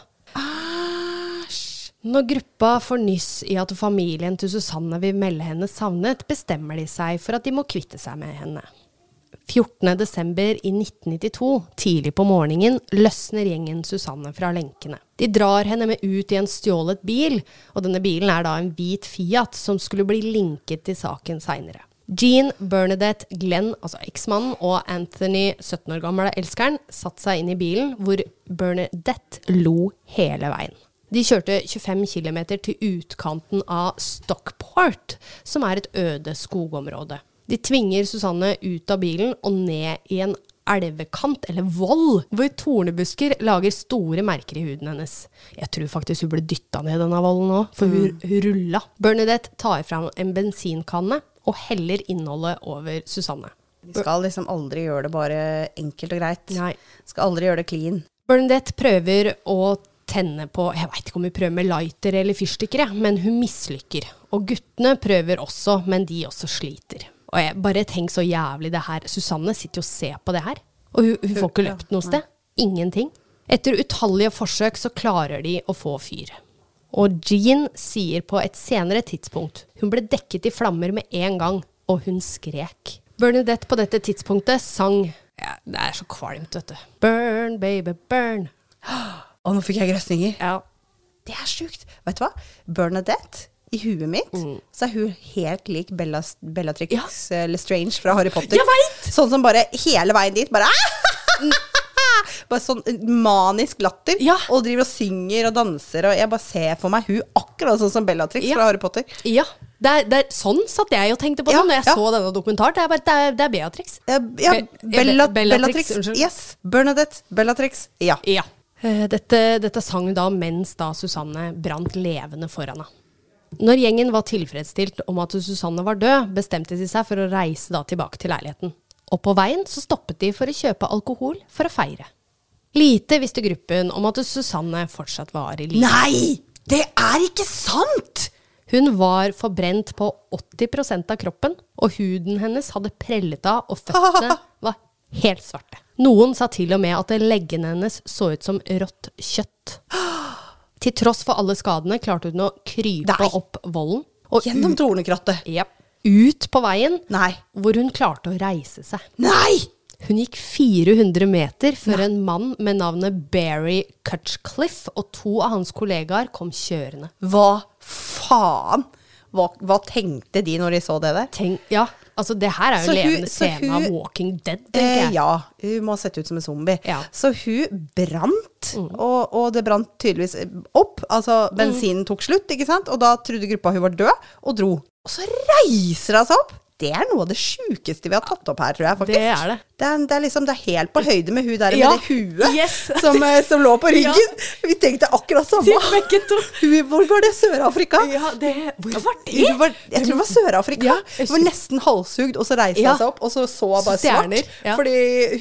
Når gruppa får nyss i at familien til Susanne vil melde henne savnet, bestemmer de seg for at de må kvitte seg med henne. 14. desember i 1992, tidlig på morgenen, løsner gjengen Susanne fra lenkene. De drar henne med ut i en stjålet bil, og denne bilen da en hvit Fiat som skulle bli linket til saken senere. Jean, Bernadette, Glenn, altså eksmannen, og Anthony, 17 år gamle elskeren, satt seg inn i bilen, hvor Bernadette lo hele veien. De kjørte 25 kilometer til utkanten av Stockport, som et øde skogområde. De tvinger Susanne ut av bilen og ned i en elvekant, eller vold, hvor tornebusker lager store merker i huden hennes. Jeg tror faktisk hun ble dyttet ned denne volden nå, for hun rulla. Bernadette tar fram en bensinkanne og heller innholdet over Susanne. Vi skal liksom aldri gjøre det bare enkelt og greit. Nei. Skal aldri gjøre det clean. Bernadette prøver å tenne på, jeg vet ikke om hun prøver med lighter eller fyrstikker, men hun mislykker. Og guttene prøver også, men de også sliter. Og jeg bare tenker så jævlig det her. Susanne sitter jo og ser på det her, og hun får ikke løpt noe sted. Ingenting. Etter utallige forsøk så klarer de å få fyr. Og Jean sier på et senere tidspunkt, hun ble dekket i flammer med en gang, og hun skrek. Bernadette på dette tidspunktet sang, ja, det så kvalmt, vet du. Burn, baby, burn. Og nå fikk jeg grøsninger. Ja. Det sjukt. Vet du hva? Bernadette, i huet mitt, så hun helt lik Bellatrix Lestrange fra Harry Potter. Jeg vet! Sånn som bare hele veien dit, bare bare sånn manisk latter, Ja. og driver og synger og danser, og jeg bare ser for meg hun akkurat sånn som Bellatrix Ja. fra Harry Potter. Ja, sånn satt jeg og tenkte på Ja, det når jeg ja. så denne dokumentaren. Det Beatrix. Ja, Bellatrix, Bellatrix. unnskyld. Yes, Bernadette, Bellatrix. Ja. Ja. Dette sang da mens da Susanne brant levende foran henne. Når gjengen var tilfredsstilt om at Susanne var død, bestemte de seg for å reise da tilbake til leiligheten. Og på veien så stoppet de for å kjøpe alkohol for å feire. Lite visste gruppen om at Susanne fortsatt var i live. Nei, det ikke sant! Hun var forbrent på 80% av kroppen, og huden hennes hadde prellet av, og føttene var helt svarte. Noen sa til og med at leggene hennes så ut som rått kjøtt. Til tross for alle skadene klarte hun å krype Nei. opp volden. Og Gjennom tornekrattet. ut på veien, Nei. hvor hun klarte å reise seg. Nei! Hun gikk 400 meter før en mann med navnet Barry Cutcliffe og 2 av hans kollegaer kom kjørende. Hva faen? Hva tenkte de når de så det der? Ja, altså det her jo Så en hun- levende så scene hun- av Walking Dead, tenker jeg. Ja, hun må ha sett ut som en zombie. Ja. Så hun brant, og det brant tydeligvis opp. Altså, bensinen tok slutt, ikke sant? Og da trodde gruppa hun var død, og dro. Og så reiser hun seg opp Det noe av det sjukeste vi har tatt opp her, tror jeg faktisk. Det det. Det er liksom, det er helt på høyde med hun der Ja. med det huet Yes. som lå på ryggen. Vi tenkte akkurat samme. Hvor var det? Sør-Afrika? Ja, hvor var det? Jeg tror det var Sør-Afrika. Ja, Det var nesten halshugd, og så reiste Ja. han seg opp, og så bare Stjerner, svart. ja. Fordi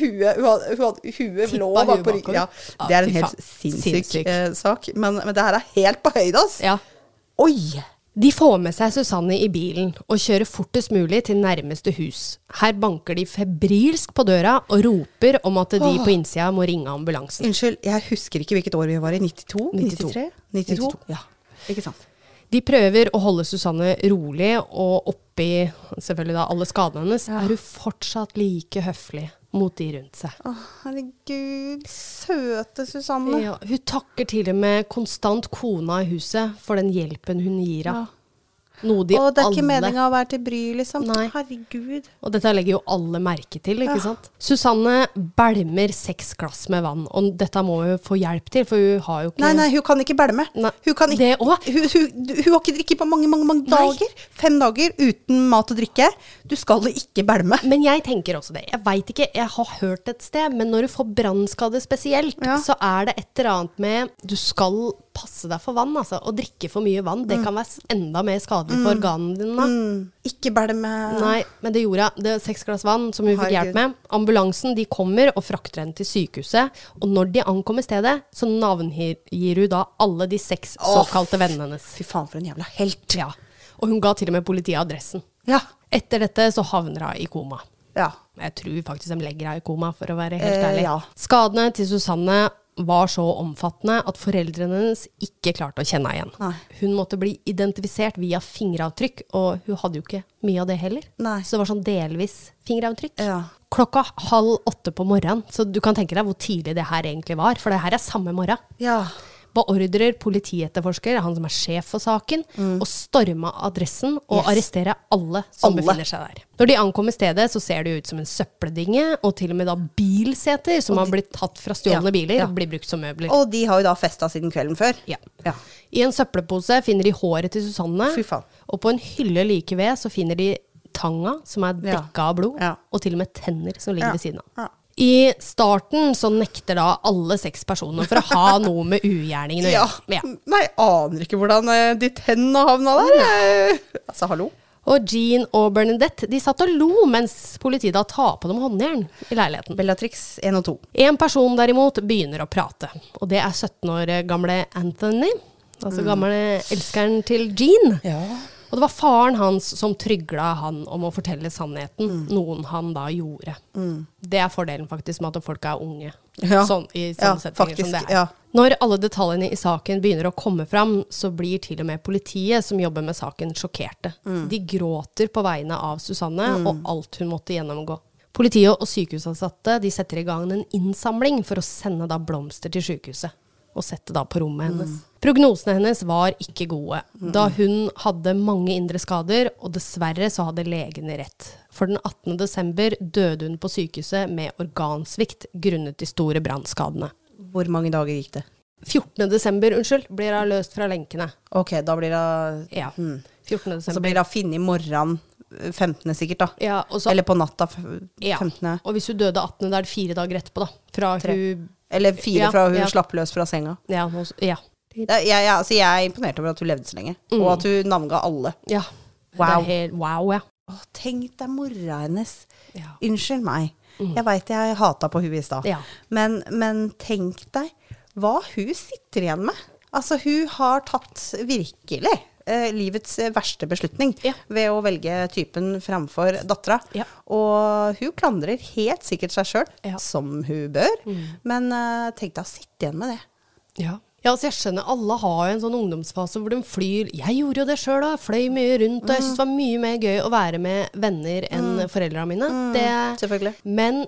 huet Tippa lå bare huet på ryggen. bakover. Ja, Ja, det er en fy helt faen. sinnssyk sak. Men det her er helt på høyde, ass. Ja. Oi! De får med seg Susanne i bilen og kjører fortest mulig til nærmeste hus. Her banker de febrilsk på døra og roper om at de på innsida må ringe ambulansen. Unnskyld, jeg husker ikke hvilket år vi var i. 92? 92. 93? 92? Ja, ikke sant. De prøver å holde Susanne rolig, og oppi selvfølgelig da alle skadene hennes, er hun fortsatt like høflig mot de rundt seg. Å, herregud, søte Susanne. Ja, hun takker til og med konstant kona i huset for den hjelpen hun gir av. Noe de Og det er ikke alle... meningen å være til bry, liksom. Nei. Herregud. Og dette legger jo alle merke til, ikke sant? Susanne bælmer 6 glass med vann, og dette må hun få hjelp til, for hun har jo ikke... Nei, hun kan ikke bælme. Nei, Hun kan ikke, det også. hun har ikke drikket på mange dager. 5 dager uten mat og drikke. Du skal ikke bælme. Men jeg tenker også det. Jeg vet ikke, jeg har hørt et sted, men når du får brannskade spesielt, Ja. så er det et eller annet med, du skal passe deg for vann, altså, og drikke for mye vann. Det kan være enda mer skadelig for organene dine. Ikke bælme. Nei, men det gjorde jeg. Det er 6 glass vann som hun fikk Herregud. hjelp med. Ambulansen, de kommer og frakter henne til sykehuset, og når de ankommer stedet, så navngir hun da alle de 6 såkalte vennene hennes. Fy faen, for en jævla helt. Ja. Og hun ga til og med politiet adressen. Ja. Etter dette så havner hun i koma. Ja. Jeg tror faktisk de legger henne i koma, for å være helt ærlig. Ja. Skadene til Susanne var så omfattende at foreldrene hennes ikke klarte å kjenne henne igjen. Nei. Hun måtte bli identifisert via fingeravtrykk, og hun hadde jo ikke mye av det heller. Nei. Så det var sånn delvis fingeravtrykk. Ja. Klokka 7:30 på morgenen, så du kan tenke deg hvor tidlig det her egentlig var, for det her er samme morgen. Ja. Beordrer politietterforsker, han som er sjef for saken, å storme adressen og Yes. arrestere alle som Alle. befinner seg der. Når de ankommer stedet, så ser det ut som en søppeldinge, og til og med da bilseter som har blitt tatt fra stjålne Ja, biler, ja. blir brukt som møbler. Og de har jo da festet siden kvelden før. Ja. Ja. I en søppelpose finner de håret til Susanne, Fy faen. og på en hylle like ved så finner de tanga som er Ja. dekka av blod, Ja. og til og med tenner som ligger Ja. ved siden av. Ja. I starten så nekter da alle 6 personer for å ha noe med ugjerningen å Ja. gjøre. Ja. Nei, jeg aner ikke hvordan de tennene havna der. Altså, hallo? Og Jean og Bernadette, de satt og lo mens politiet da tar på dem håndjern i leiligheten. Bellatrix 1 og 2. En person derimot begynner å prate, og det er 17 år gamle Anthony, altså gamle elskeren til Jean. Ja. Og det var faren hans som trygla han om å fortelle sannheten, noen han da gjorde. Det er fordelen faktisk med at folk er unge, Ja. sånn, i Ja, sånne settinger faktisk, som det er. ja. Når alle detaljene i saken begynner å komme fram, så blir til og med politiet som jobber med saken sjokkerte. De gråter på vegne av Susanne og alt hun måtte gjennomgå. Politiet og sykehusansatte de setter i gang en innsamling for å sende da blomster til sykehuset og sette da på rommet hennes. Prognosene hennes var ikke gode, da hun hadde mange indre skader, og dessverre så hadde legene rett. For den 18. desember døde hun på sykehuset med organsvikt grunnet de store brannskadene. Hvor mange dager gikk det? 14. desember, unnskyld, blir hun løst fra lenkene. Ok, da blir det... Ja, 14. Så desember. blir det funnet i morgenen 15. sikkert da. Ja, og så, Eller på natta ja. 15. Og hvis hun døde 18., da er det 4 dager etterpå da. Fra 3. hun... Eller 4 Ja, fra hun ja. slapp løs fra senga. Ja, ja. Altså, jeg er imponert over at hun levde så lenge. Og at hun navnga alle. Ja. Wow. Det er helt, wow, ja. Å, tenk deg mora hennes. Ja. Unnskyld meg. Jeg vet jeg hatet på henne i stad. Ja. Men tenk deg hva hun sitter igjen med. Altså, hun har tatt virkelig livets verste beslutning Ja. ved å velge typen framfor dattera. Ja. Og hun klandrer helt sikkert seg selv, Ja. som hun bør. Men tenk deg å sitte igjen med det. Ja. Ja, altså jeg skjønner, alle har jo en sånn ungdomsfase hvor de flyr. Jeg gjorde jo det selv da, jeg fløy mye rundt, og jeg synes det var mye mer gøy å være med venner enn foreldrene mine. Det, Selvfølgelig. men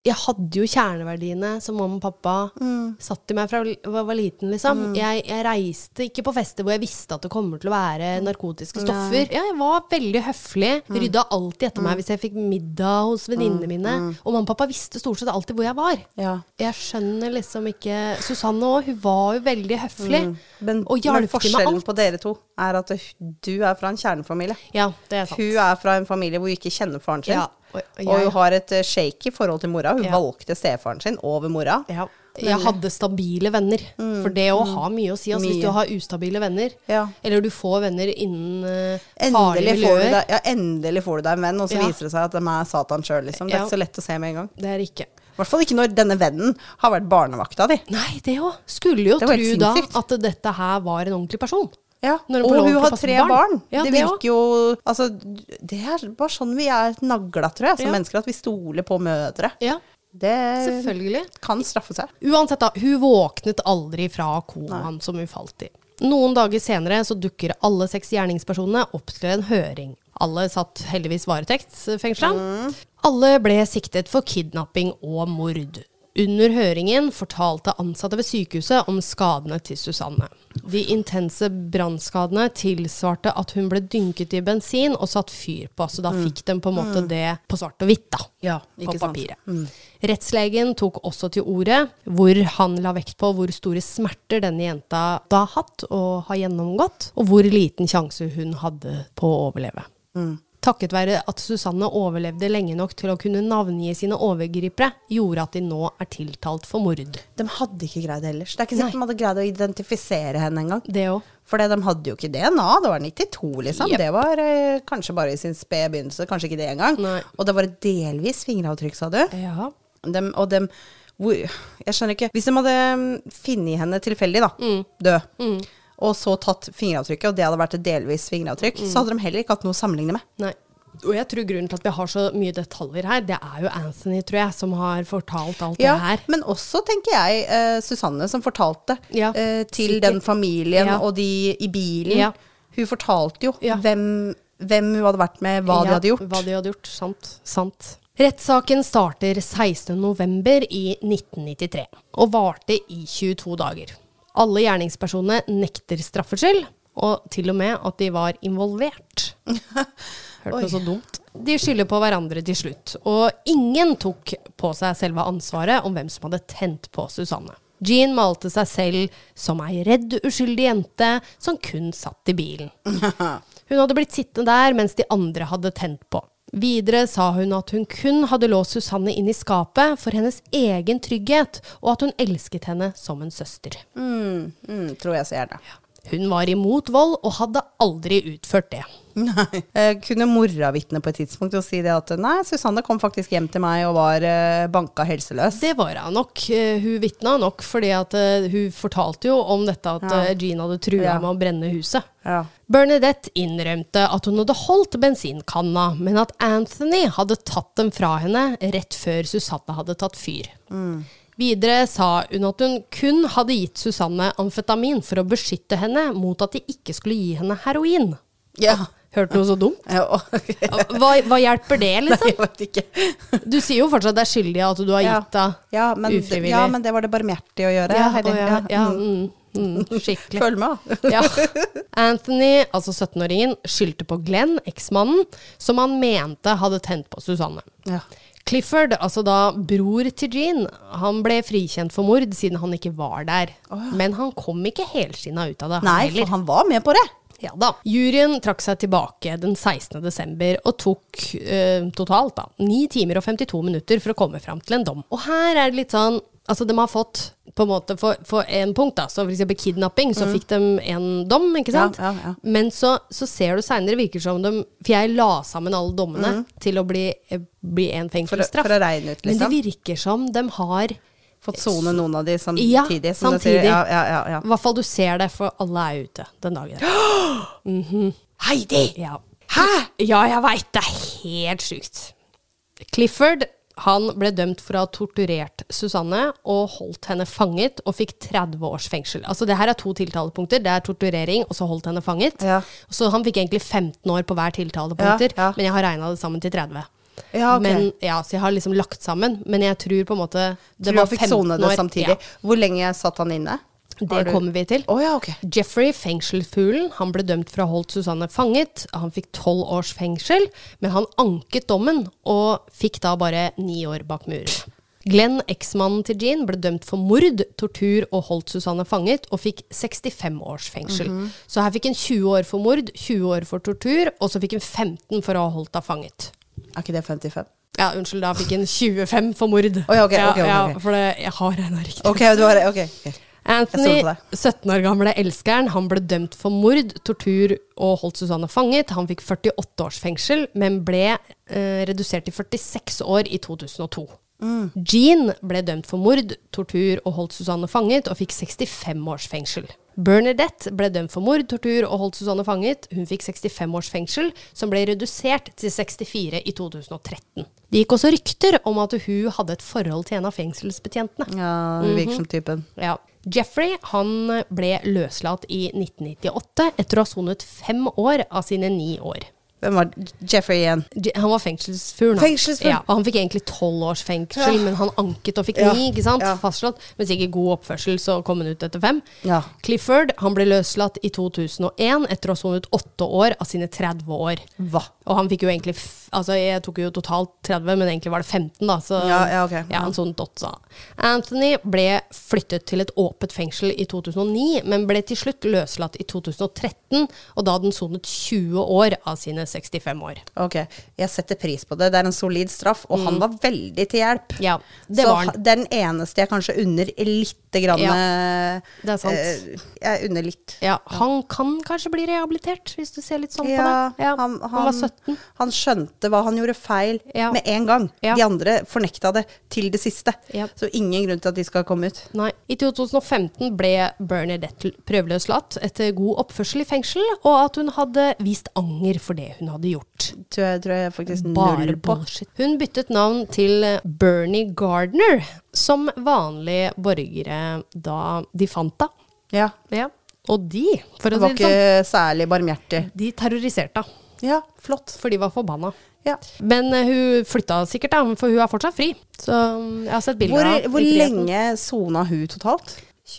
jeg hadde jo kjerneverdiene som mamma og pappa satt i meg fra jeg var liten, liksom. Jeg reiste ikke på fester hvor jeg visste at det kommer til å være narkotiske stoffer. Ja, jeg var veldig høflig, rydda alltid etter meg hvis jeg fikk middag hos venninnene mine. Og mamma og pappa visste stort sett alltid hvor jeg var. Ja. Jeg skjønner liksom ikke Susanne også, hun var jo veldig høflig. Men og hjalp til med forskjellen alt. på dere to er at du er fra en kjernefamilie. Ja, det er sant. Hun er fra en familie hvor hun ikke kjenner faren sin. Ja. Og hun har et shaky forhold til mora. Hun valgte stefaren sin over mora. Ja. Jeg hadde stabile venner. For det å ha mye å si. Altså, hvis du har ustabile venner, eller du får venner innen farlige miljøer. Endelig får du deg en venn, og så viser det seg at de er Satan selv. Liksom. Det er ikke så lett å se med en gang. Det er ikke. I hvert fall ikke når denne vennen har vært barnevakta di. Nei, det jo. Skulle jo tro da at dette her var en ordentlig person. Ja, og hun har 3 barn. Ja, det virker jo, altså, det er bare sånn vi er nagla, tror jeg, som mennesker, at vi stoler på mødre. Ja, det selvfølgelig. Kan straffe seg. Uansett da, hun våknet aldri fra komaen som hun falt i. Noen dager senere så dukker alle 6 gjerningspersonene opp til en høring. Alle satt heldigvis varetektsfengslet. Alle ble siktet for kidnapping og mord. Under høringen fortalte ansatte ved sykehuset om skadene til Susanne. De intense brannskadene tilsvarte at hun ble dynket i bensin og satt fyr på, så da fikk de på en måte det på svart og hvitt da, på papiret. Rettslegen tok også til ordet, hvor han la vekt på hvor store smerter denne jenta da har hatt og har gjennomgått, og hvor liten sjanse hun hadde på å overleve. Takket være at Susanne overlevde lenge nok til å kunne navngi sine overgripere, gjorde at de nå er tiltalt for mord. De hadde ikke greid det ellers. Det er ikke sikkert de hadde greid å identifisere henne en gang. Det også. For de hadde jo ikke DNA, det var 92 liksom. Yep. Det var kanskje bare i sin spede begynnelse, kanskje ikke det engang. Nei. Og det var delvis fingeravtrykk, sa du? Ja. Jeg skjønner ikke, hvis de hadde finnet henne tilfeldig da, død, og så tatt fingeravtrykket, og det hadde vært et delvis fingeravtrykk, så hadde de heller ikke hatt noe å sammenligne med. Nei. Og jeg tror grunnen til at vi har så mye detaljer her, det er jo Anthony, tror jeg, som har fortalt alt det her. Men også, tenker jeg, Susanne som fortalte til den familien og de i bilen. Ja. Hun fortalte jo hvem hun hadde vært med, hva de hadde gjort. Hva de hadde gjort, sant. Rettssaken starter 16. november i 1993, og varte i 22 dager. Alle gjerningspersonene nekter straffskyld, og til og med at de var involvert. Hørte noe så dumt. De skylder på hverandre til slutt, og ingen tok på seg selve ansvaret om hvem som hadde tent på Susanne. Jean malte seg selv som ei redd, uskyldig jente som kun satt i bilen. Hun hadde blitt sittende der mens de andre hadde tent på. Videre sa hun at hun kun hadde låst Susanne inn i skapet for hennes egen trygghet, og at hun elsket henne som en søster. Tror jeg ser det. Hun var imot vold og hadde aldri utført det. Nei. Kunne mora vitne på et tidspunkt og si det at nei, Susanne kom faktisk hjem til meg og var banka helseløs? Det var hun nok. Hun vitna nok, fordi at hun fortalte jo om dette at Jean hadde trua med å brenne huset. Ja. Bernadette innrømte at hun hadde holdt bensinkanna, men at Anthony hadde tatt dem fra henne rett før Susanne hadde tatt fyr. Videre sa hun at hun kun hadde gitt Susanne amfetamin for å beskytte henne mot at de ikke skulle gi henne heroin. Ja. Hørte noe så dumt? Ja, okay. Hva hjelper det, liksom? Nei, jeg vet ikke. Du sier jo fortsatt at det er skyldig at du har gitt deg ufrivillig. Ja, men det var det barmhjertig å gjøre. Skikkelig. Følg med. Anthony, altså 17-åringen, skyldte på Glenn, eksmannen, som han mente hadde tent på Susanne. Ja. Clifford, altså da bror til Jean, han ble frikjent for mord siden han ikke var der. Men han kom ikke helskinna ut av det. Nei, for han var med på det. Ja da. Juryen trakk seg tilbake den 16. desember og tok totalt 9 timer og 52 minutter for å komme frem til en dom. Og her er det litt sånn, altså de har fått på en måte for en punkt da, så for eksempel kidnapping, så fikk de en dom, ikke sant? Ja. Men så ser du senere virker som de, for jeg la sammen alle dommene til å bli en fengselsstraff. For å regne ut, liksom. Men det virker som de har fått zone noen av de samtidig. Ja, samtidig. I hvert fall du ser det, for alle er ute den dagen. Heidi! Ja. Hæ? Ja, jeg vet, det er helt sykt. Clifford, han ble dømt for å ha torturert Susanne og holdt henne fanget og fikk 30 års fengsel. Altså det her er 2 tiltalepunkter, det er torturering og så holdt henne fanget. Ja. Så han fikk egentlig 15 år på hver tiltalepunkter, men jeg har regnet det sammen til 30. Ja, ok. Men, så jeg har liksom lagt sammen. Men jeg tror på en måte det var 15 år. sone det samtidig. Hvor lenge satt han inne? Det kommer vi til. Ja, ok. Jeffrey Fengselsfuglen, han ble dømt for å ha holdt Susanne fanget. Han fikk 12 års fengsel, men han anket dommen og fikk da bare 9 år bak murene. Glenn, eksmannen til Jean, ble dømt for mord, tortur og holdt Susanne fanget, og fikk 65 års fengsel. Så her fikk han 20 år for mord, 20 år for tortur, og så fikk han 15 for å ha holdt henne fanget. Er ikke det 55? Ja, unnskyld, da fikk han 25 for mord. Ok. For jeg har regnet riktig. Ok, du har det, ok. Anthony, 17 år gamle elskeren, han ble dømt for mord, tortur og holdt Susanne fanget. Han fikk 48 års fengsel, men ble redusert til 46 år i 2002. Jean ble dømt for mord, tortur og holdt Susanne fanget, og fikk 65 års fengsel. Bernadette ble dømt for mord, tortur og holdt Susanne fanget. Hun fikk 65 års fengsel, som ble redusert til 64 i 2013. Det gikk også rykter om at hun hadde et forhold til en av fengselsbetjentene. Ja, det virker som typen. Ja. Jeffrey, han ble løslatt i 1998 etter å ha sonet 5 år av sine 9 år. Hvem var Jeffrey igjen? Han var fengselsfugl. Fengselsfugl? Ja, og han fikk egentlig 12 års fengsel, men han anket og fikk 9, ikke sant? Ja. Fastslått. Men sikkert god oppførsel, så kom han ut etter 5. Ja. Clifford, han ble løslatt i 2001 etter å ha sonet 8 år av sine 30 år. Hva? Og han fikk jo egentlig, jeg tok jo totalt 30, men egentlig var det 15 da, så ok. han sonet 8. Anthony ble flyttet til et åpent fengsel i 2009, men ble til slutt løslatt i 2013, og da hadde han sonet 20 år av sine 65 år. Ok, jeg setter pris på det. Det er en solid straff, og han var veldig til hjelp. Ja, det så var han. Det er den eneste jeg kanskje unner litt grann. Det er sant. Jeg unner litt. Ja, han kan kanskje bli rehabilitert, hvis du ser litt sånn på det. Ja, han var 17. Han skjønte hva han gjorde feil med en gang. Ja. De andre fornekta det til det siste. Ja. Så ingen grunn til at de skal komme ut. Nei. I 2015 ble Bernadette prøveløslatt etter god oppførsel i fengsel, og at hun hadde vist anger for det hun hadde gjort. Tror jeg faktisk Bare null på. bullshit. Hun byttet navn til Bernie Gardner, som vanlige borgere da de fant da. Ja. Ja. Og de, for Det å var si det sånn, ikke særlig barmhjertig. de terroriserte henne. Ja, flott. For de var forbanna. Ja. Men hun flytta sikkert da, for hun er fortsatt fri. Så jeg har sett bilder av Hvor i friheten. lenge sona hun totalt?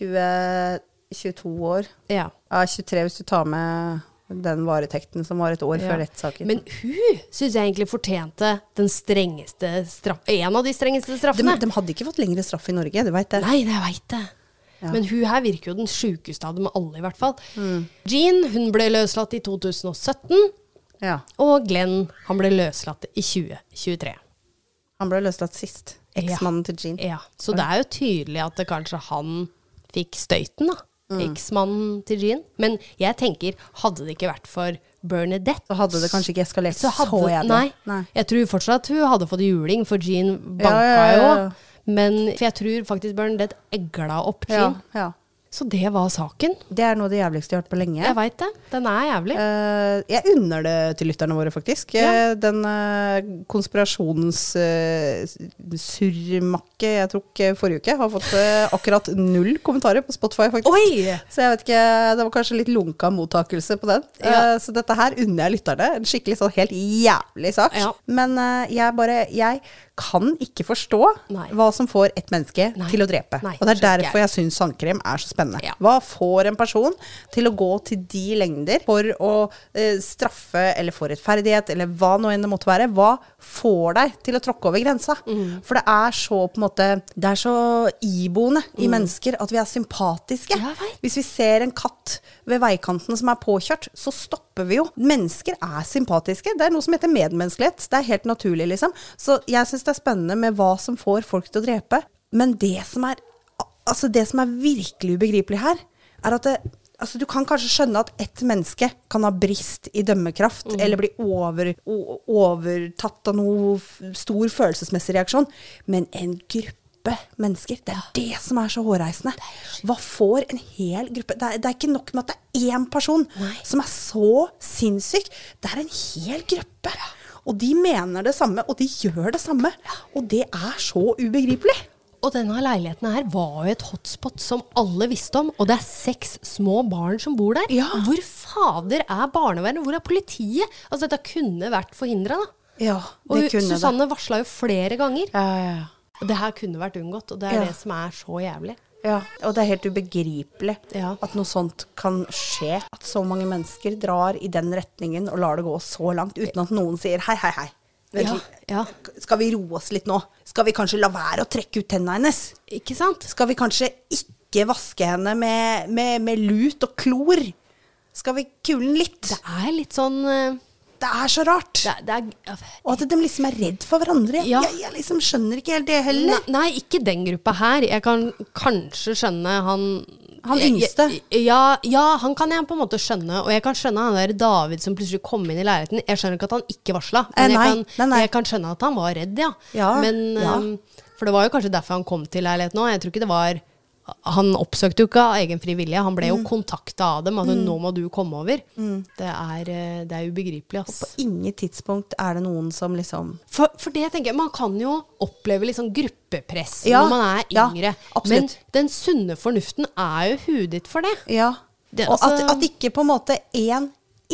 22 år. Ja. Ja, 23 hvis du tar med den varetekten som var et år før rettssaken. Men hun synes jeg egentlig fortjente den strengeste en av de strengeste straffene. De hadde ikke fått lengre straff i Norge, du vet det. Nei, jeg vet det. Ja. Men hun her virker jo den sykeste av dem alle i hvert fall. Jean, hun ble løslatt i 2017, Ja. og Glenn, han ble løslatt i 2023. Han ble løslatt sist. Eksmannen til Jean. Ja, så det er jo tydelig at det kanskje han fikk støyten da. Eksmannen til Jean. Men jeg tenker, hadde det ikke vært for Bernadette, Så hadde det kanskje ikke eskalert så Nei, jævlig. jeg tror fortsatt hun hadde fått juling, for Jean banka Ja. jo. Men for jeg tror faktisk Bernadette egla opp Jean. Ja. Så det var saken. Det er noe av det jævligste jeg har hørt på lenge. Jeg vet det. Den er jævlig. Jeg unner det til lytterne våre, faktisk. Den konspirasjonens surmakke jeg tok forrige uke, har fått akkurat 0 kommentarer på Spotify, faktisk. Oi! Så jeg vet ikke, det var kanskje litt lunka mottakelse på den. Ja. Så dette her unner jeg lytterne. En skikkelig sånn helt jævlig sak. Ja. Men jeg kan ikke forstå hva som får et menneske til å drepe. Nei, Og det er skjønner derfor jeg syns sandkrem er så spennende. Ja. Hva får en person til å gå til de lengder for å straffe eller få rettferdighet, eller hva nå enn det måtte være? Hva får deg til å tråkke over grensa? For det er så på en måte, det er så iboende i mennesker at vi er sympatiske. Ja, jeg vet. Hvis vi ser en katt ved veikanten som er påkjørt, så stopper vi jo. Mennesker er sympatiske. Det er noe som heter medmenneskelighet. Det er helt naturlig, liksom. Så jeg synes det er spennende med hva som får folk til å drepe. Men det som er virkelig ubegripelig her, er at du kan kanskje skjønne at ett menneske kan ha brist i dømmekraft, eller bli overtatt av noe stor følelsesmessig reaksjon. Men en gruppe mennesker, det er det som er så hårreisende. Hva får en hel gruppe? Det er ikke nok med at det er én person som er så sinnssyk. Det er en hel gruppe. Og de mener det samme, og de gjør det samme. Og det er så ubegripelig. Og denne leiligheten her var jo et hotspot som alle visste om, og det er 6 små barn som bor der. Ja. Hvor fader er barnevernet? Hvor er politiet? Altså, dette kunne vært forhindret da. Ja, Og det kunne Susanne varslet jo flere ganger. det. Og det her kunne vært unngått, og det er det som er så jævlig. Ja, og det er helt ubegripelig Ja. at noe sånt kan skje. At så mange mennesker drar i den retningen og lar det gå så langt uten at noen sier hei. Vent litt. Ja. Skal vi roe oss litt nå? Skal vi kanskje la være å trekke ut tennene hennes? Ikke sant? Skal vi kanskje ikke vaske henne med lut og klor? Skal vi kule den litt? Det er litt sånn Det er så rart. det er, Og at de liksom er redd for hverandre. Ja. Jeg liksom skjønner ikke helt det heller. Nei, ikke den gruppa her. Jeg kan kanskje skjønne han yngste? Ja, han kan jeg på en måte skjønne. Og jeg kan skjønne han der David som plutselig kom inn i leiligheten. Jeg skjønner ikke at han ikke varsla. Men nei. jeg kan skjønne at han var redd, ja. Ja, Men, ja. For det var jo kanskje derfor han kom til leiligheten òg. Jeg tror ikke det var Han oppsøkte jo ikke av egen fri vilje. Han ble jo kontakta av dem. At nå må du komme over. Det er ubegripelig, ass. På ingen tidspunkt er det noen som liksom For det tenker jeg, man kan jo oppleve litt sånn gruppepress Ja, når man er ja, yngre. Men absolutt. den sunne fornuften er jo hudet for det. Ja. Det, Og altså- at ikke på en måte en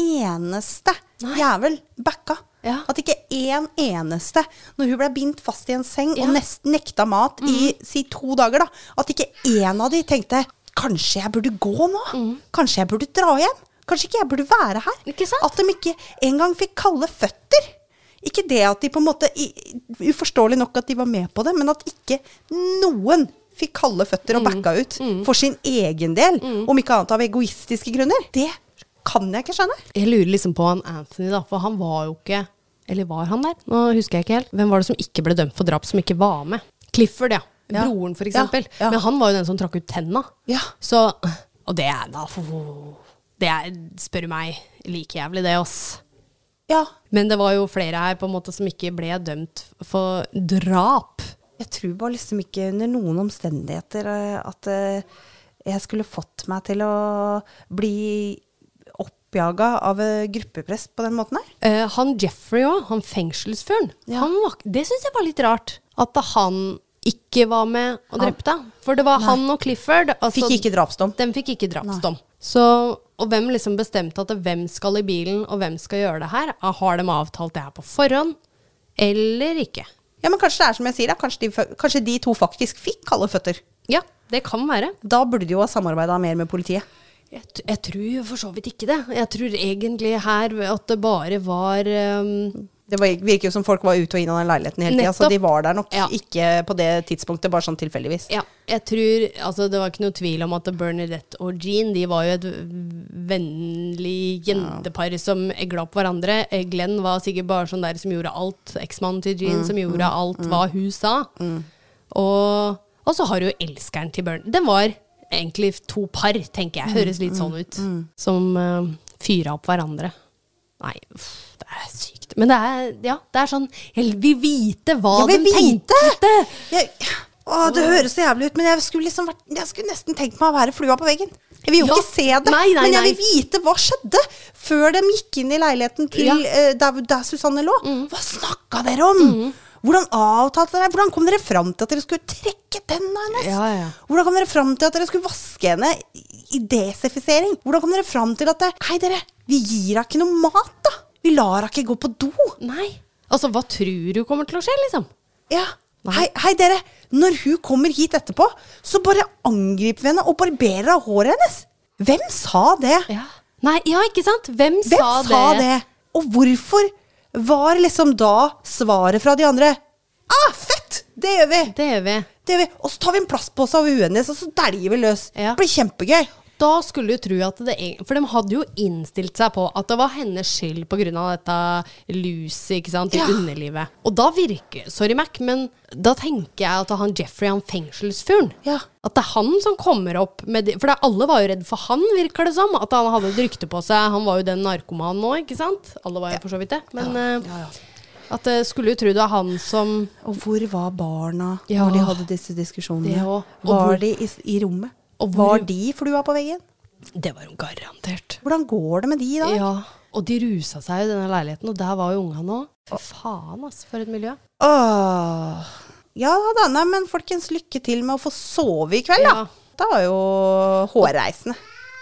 eneste jævel backa. Ja. At ikke en eneste, når hun ble bindt fast i en seng Ja. og nesten nekta mat i si 2 dager, da, at ikke en av de tenkte kanskje jeg burde gå nå? Kanskje jeg burde dra hjem? Kanskje ikke jeg burde være her? Ikke sant? At de ikke engang fikk kalde føtter. Ikke det at de på en måte uforståelig nok at de var med på det, men at ikke noen fikk kalde føtter og backa ut for sin egen del, om ikke annet av egoistiske grunner. Det kan jeg ikke skjønne. Jeg lurer liksom på han Anthony, da, for han var jo ikke. Eller var han der? Nå husker jeg ikke helt. Hvem var det som ikke ble dømt for drap, som ikke var med? Clifford, ja. Ja. Broren, for eksempel. Ja. Men han var jo den som trakk ut tenna. Ja. Så, og det er da Det er, spør du meg, like jævlig det, ass. Ja. Men det var jo flere her på en måte som ikke ble dømt for drap. Jeg tror bare liksom ikke under noen omstendigheter at jeg skulle fått meg til å bli oppjaget av gruppepress på den måten her. Han Jeffrey også, han fengselsføren, Ja. det synes jeg var litt rart. At han ikke var med og drepte. For det var han og Clifford. Altså, Fikk ikke drapsdom. De fikk ikke drapsdom. Så, og hvem liksom bestemte at hvem skal i bilen, og hvem skal gjøre det her? Har de avtalt det her på forhånd, eller ikke? Ja, men kanskje det er som jeg sier da, kanskje de to faktisk fikk kalde føtter. Ja, det kan være. Da burde de jo ha samarbeidet mer med politiet. Jeg tror jo for så vidt ikke det. Jeg tror egentlig her at det bare var Det virker jo som folk var ute og inn av den leiligheten hele tiden, så Nettopp. de var der nok Ja. ikke på det tidspunktet, bare sånn tilfeldigvis. Ja, jeg tror, altså det var ikke noe tvil om at Bernadette og Jean, de var jo et vennlig jentepar som egla opp hverandre. Glenn var sikkert bare sånn der som gjorde alt, eksmannen til Jean som gjorde alt hva hun sa. Og så har du jo elskeren til Bernadette. Den var egentlig 2 par, tenker jeg. Høres litt sånn ut. Som fyra opp hverandre. Nei, det er sykt. Men det er, ja, det er sånn, jeg vil vite hva Jeg vil de tenkte. Det høres så jævlig ut, men jeg skulle nesten tenkt meg å være flua på veggen. Jeg vil jo Ja. ikke se det, Nei, men jeg vil vite hva skjedde før de gikk inn i leiligheten til der Susanne lå. Hva snakket dere om? Hvordan avtalte dere? Hvordan kom dere frem til at dere skulle trekke tennene hennes? Ja. Hvordan kom dere frem til at dere skulle vaske henne i desifisering? Hvordan kom dere frem til at hei dere, vi gir henne ikke noe mat da? Vi lar henne ikke gå på do. Nei. Altså, hva tror du kommer til å skje, liksom? Ja. Hei dere, når hun kommer hit etterpå, så bare angriper vi henne og barberer av håret hennes. Hvem sa det? Ja. Nei, ja, ikke sant? Hvem Hvem sa det? Og hvorfor var liksom da svaret fra de andre fett, det gjør vi. Det gjør vi. Det gjør vi. Og så tar vi en plastpose av huet hennes, og så dælger vi løs. Ja. Det blir kjempegøy. Da skulle du tro at for de hadde jo innstilt seg på at det var hennes skyld på grunn av dette luset, ikke sant, i Ja. underlivet. Og da virker, sorry Mac, men da tenker jeg at han Jeffrey, han fengselsfuren, Ja. at det er han som kommer opp med for alle var jo redd for han, virker det som, at han hadde et rykte på seg, han var jo den narkomanen nå, ikke sant? Alle var jo for så vidt det, men at det skulle jo tro det er han som Og hvor var barna Ja. når de hadde disse diskusjonene? Det også. Og Var hvor- de i rommet? Og hvor- Var de flua på veggen? Det var jo garantert. Hvordan går det med de da? Ja, og de rusa seg i denne leiligheten, og der var jo ungene òg. Fy faen, ass, for et miljø. Åh. Ja da, nei, men folkens, lykke til med å få sove i kveld da. Ja. Det var jo hårreisende.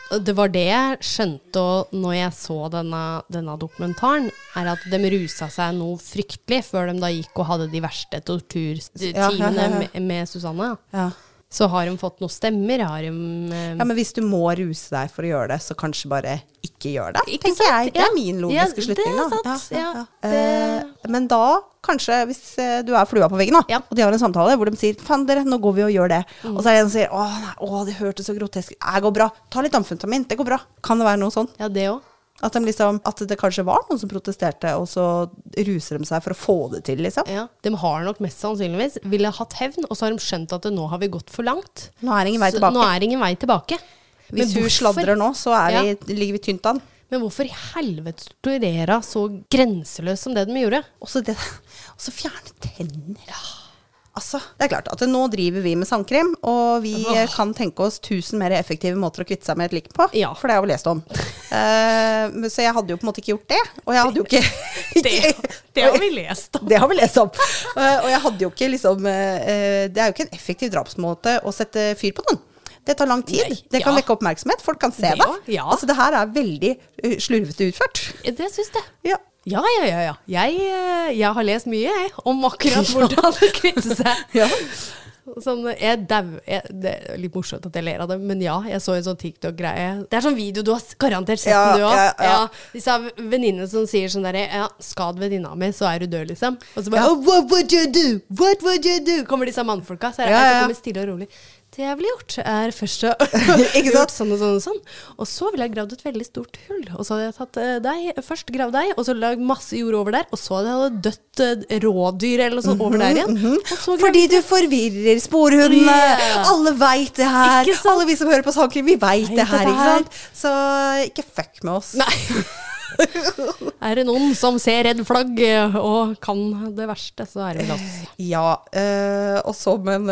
Det var det jeg skjønte når jeg så denne dokumentaren, at de rusa seg noe fryktelig før de da gikk og hadde de verste torturtimene med Susanne. Ja. Så har de fått noen stemmer, Ja, men hvis du må ruse deg for å gjøre det, så kanskje bare ikke gjør det, Ikke tenker jeg. sant? Det min logiske slutning da. Det sant, Men da, kanskje, hvis du er flua på veggen da, og de har en samtale hvor de sier, faen dere, nå går vi og gjør det. Og så er det en som sier, åh, det hørtes så grotesk. Det går bra, ta litt amfetamin, det går bra. Kan det være noe sånn? Ja, det også. At det kanskje var noen som protesterte, og så ruser de seg for å få det til, liksom. Ja, de har nok mest sannsynligvis ville hatt hevn, og så har de skjønt at nå har vi gått for langt. Nå er det ingen vei tilbake. Nå er det ingen vei tilbake. Hvis hun sladrer nå, så ligger vi tynt an. Men hvorfor i helvete torturere så grenseløs som det de gjorde? Og så fjerne tenner. Ja. Altså, det er klart at nå driver vi med sandkrem, og vi kan tenke oss 1000 mer effektive måter å kvitte seg med et lik på, for det har vi lest om. Så jeg hadde jo på en måte ikke gjort det, og jeg hadde jo ikke... det har vi lest om. Det har vi lest om. Og jeg hadde jo ikke liksom... det er jo ikke en effektiv drapsmåte å sette fyr på noen. Det tar lang tid. Det kan vekke oppmerksomhet. Folk kan se det. Ja. Altså, det her er veldig slurvete utført. Det synes jeg. Ja. Ja. Jeg har lest mye om akkurat hvordan det kvitte seg. Ja. Sånn, det er litt morsomt at jeg ler av det, men jeg så en sånn TikTok-greie. Det er sånn video du har garantert sett den du også. Ja. Disse venninnene som sier sånn der, skad venninna mi, så er du død, liksom. Og så bare, what would you do? What would you do? Kommer disse mannfolka, så kommer stille og rolig. Det jeg ville gjort først å gjort sånn og sånn og sånn. Og så ville jeg gravd et veldig stort hull. Og så hadde jeg tatt deg, først gravd deg, og så lagd masse jord over der. Og så hadde jeg dødt rådyr eller noe sånt over der igjen. Fordi du forvirrer sporhundene. Alle vet det her. Alle vi som hører på saker, vi vet det her, ikke sant? Så ikke fuck med oss. Nei. Er det noen som ser redd flagg og kan det verste, så er det vel oss. Ja, og som en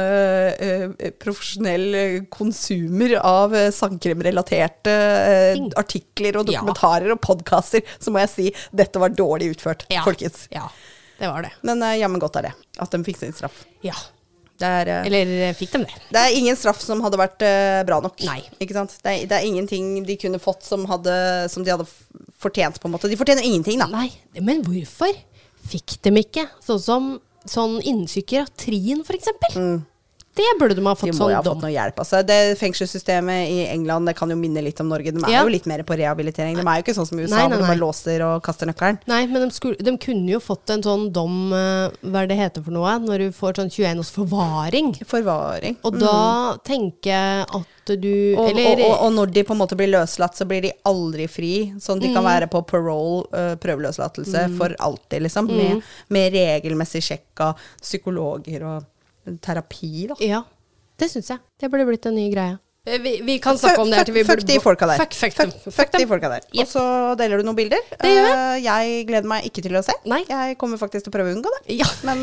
profesjonell konsumer av sandkremrelaterte artikler og dokumentarer og podcaster, så må jeg si, dette var dårlig utført, folkens. Ja, det var det. Men jammen godt er det, at de fikk sin straff. Ja. Eller fikk de det? Det er ingen straff som hadde vært bra nok. Nei. Ikke sant? Det er ingenting de kunne fått som de hadde fortjent, på en måte. De fortjener ingenting, da. Nei, men hvorfor fikk de ikke? Sånn innen psykiatrien, for eksempel. Det burde de ha fått sånn dom. De må jo ha fått noe hjelp. Altså, det fengselssystemet i England, det kan jo minne litt om Norge. De er jo litt mer på rehabilitering. De er jo ikke sånn som i USA, hvor de bare låser og kaster nøkkelen. Nei, men de kunne jo fått en sånn dom, hva det heter for noe, når du får sånn 21 års forvaring. Forvaring. Og da tenker jeg at du... Og når de på en måte blir løslatt, så blir de aldri fri. Sånn de kan være på parole, prøveløslatelse, for alltid, liksom. Med regelmessig sjekk av psykologer og terapi, da. Ja, det synes jeg. Det burde blitt en ny greie. Vi kan snakke om det her til vi burde... Fuck de folka der. Fuck de folka der. Og så deler du noen bilder. Det gjør jeg. Jeg gleder meg ikke til å se. Nei. Jeg kommer faktisk til å prøve å unngå det. Ja. Men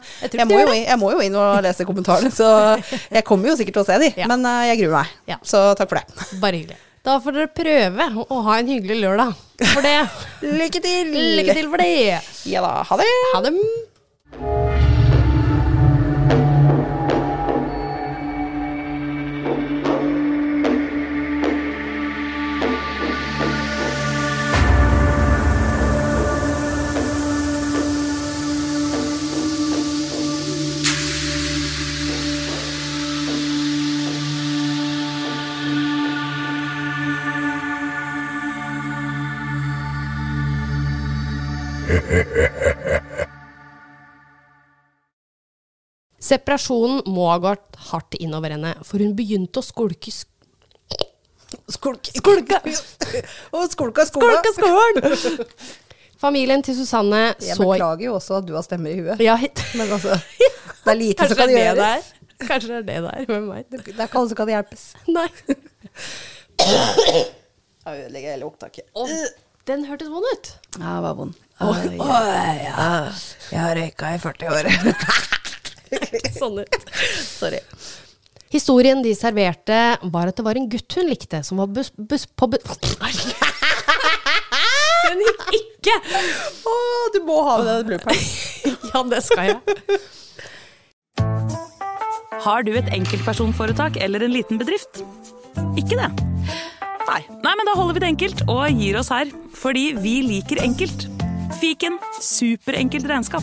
jeg må jo inn og lese kommentarene, så jeg kommer jo sikkert til å se de. Men jeg gruer meg. Ja. Så takk for det. Bare hyggelig. Da får dere prøve å ha en hyggelig lørdag. For det. Lykke til! Lykke til for det! Ja da, ha det! Ha det! Separasjonen må ha gått hardt innover henne, for hun begynte å skolke skolen. Familien til Susanne Jeg beklager jo også at du har stemmer i huet. Ja, men altså, det er lite som kan gjøres. Kanskje det er det der, hvem vet. Det er ikke alle som kan hjelpes. Nei. Jeg ødelegger hele opptaket. Den hørtes vond ut. Ja, det var vond. Jeg har røyka i 40 år. Sånn ut. Sorry. Historien de serverte var at det var en gutt hun likte, som var Den gikk ikke! Du må ha med det blooperen. Ja, det skal jeg. Har du et enkeltpersonforetak eller en liten bedrift? Ikke det? Nei, men da holder vi det enkelt og gir oss her. Fordi vi liker enkelt. Fiken, superenkelt regnskap.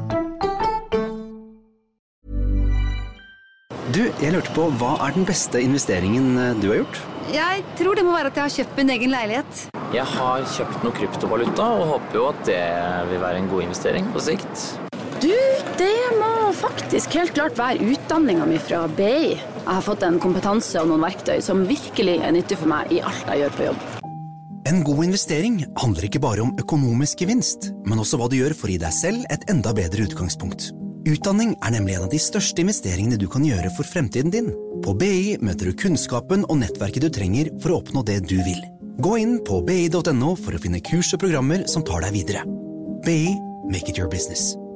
Du, jeg lurte på, hva den beste investeringen du har gjort? Jeg tror det må være at jeg har kjøpt min egen leilighet. Jeg har kjøpt noe kryptovaluta og håper jo at det vil være en god investering på sikt. Du, det må faktisk helt klart være utdanningen min fra BI. Jeg har fått en kompetanse og noen verktøy som virkelig nyttig for meg i alt jeg gjør på jobb. En god investering handler ikke bare om økonomisk gevinst, men også hva du gjør for å gi deg selv et enda bedre utgangspunkt. Utdanning nemlig en av de største investeringene du kan gjøre for fremtiden din. På BI møter du kunnskapen og nettverket du trenger for å oppnå det du vil. Gå inn på bi.no for å finne kurs og programmer som tar deg videre. BI, make it your business.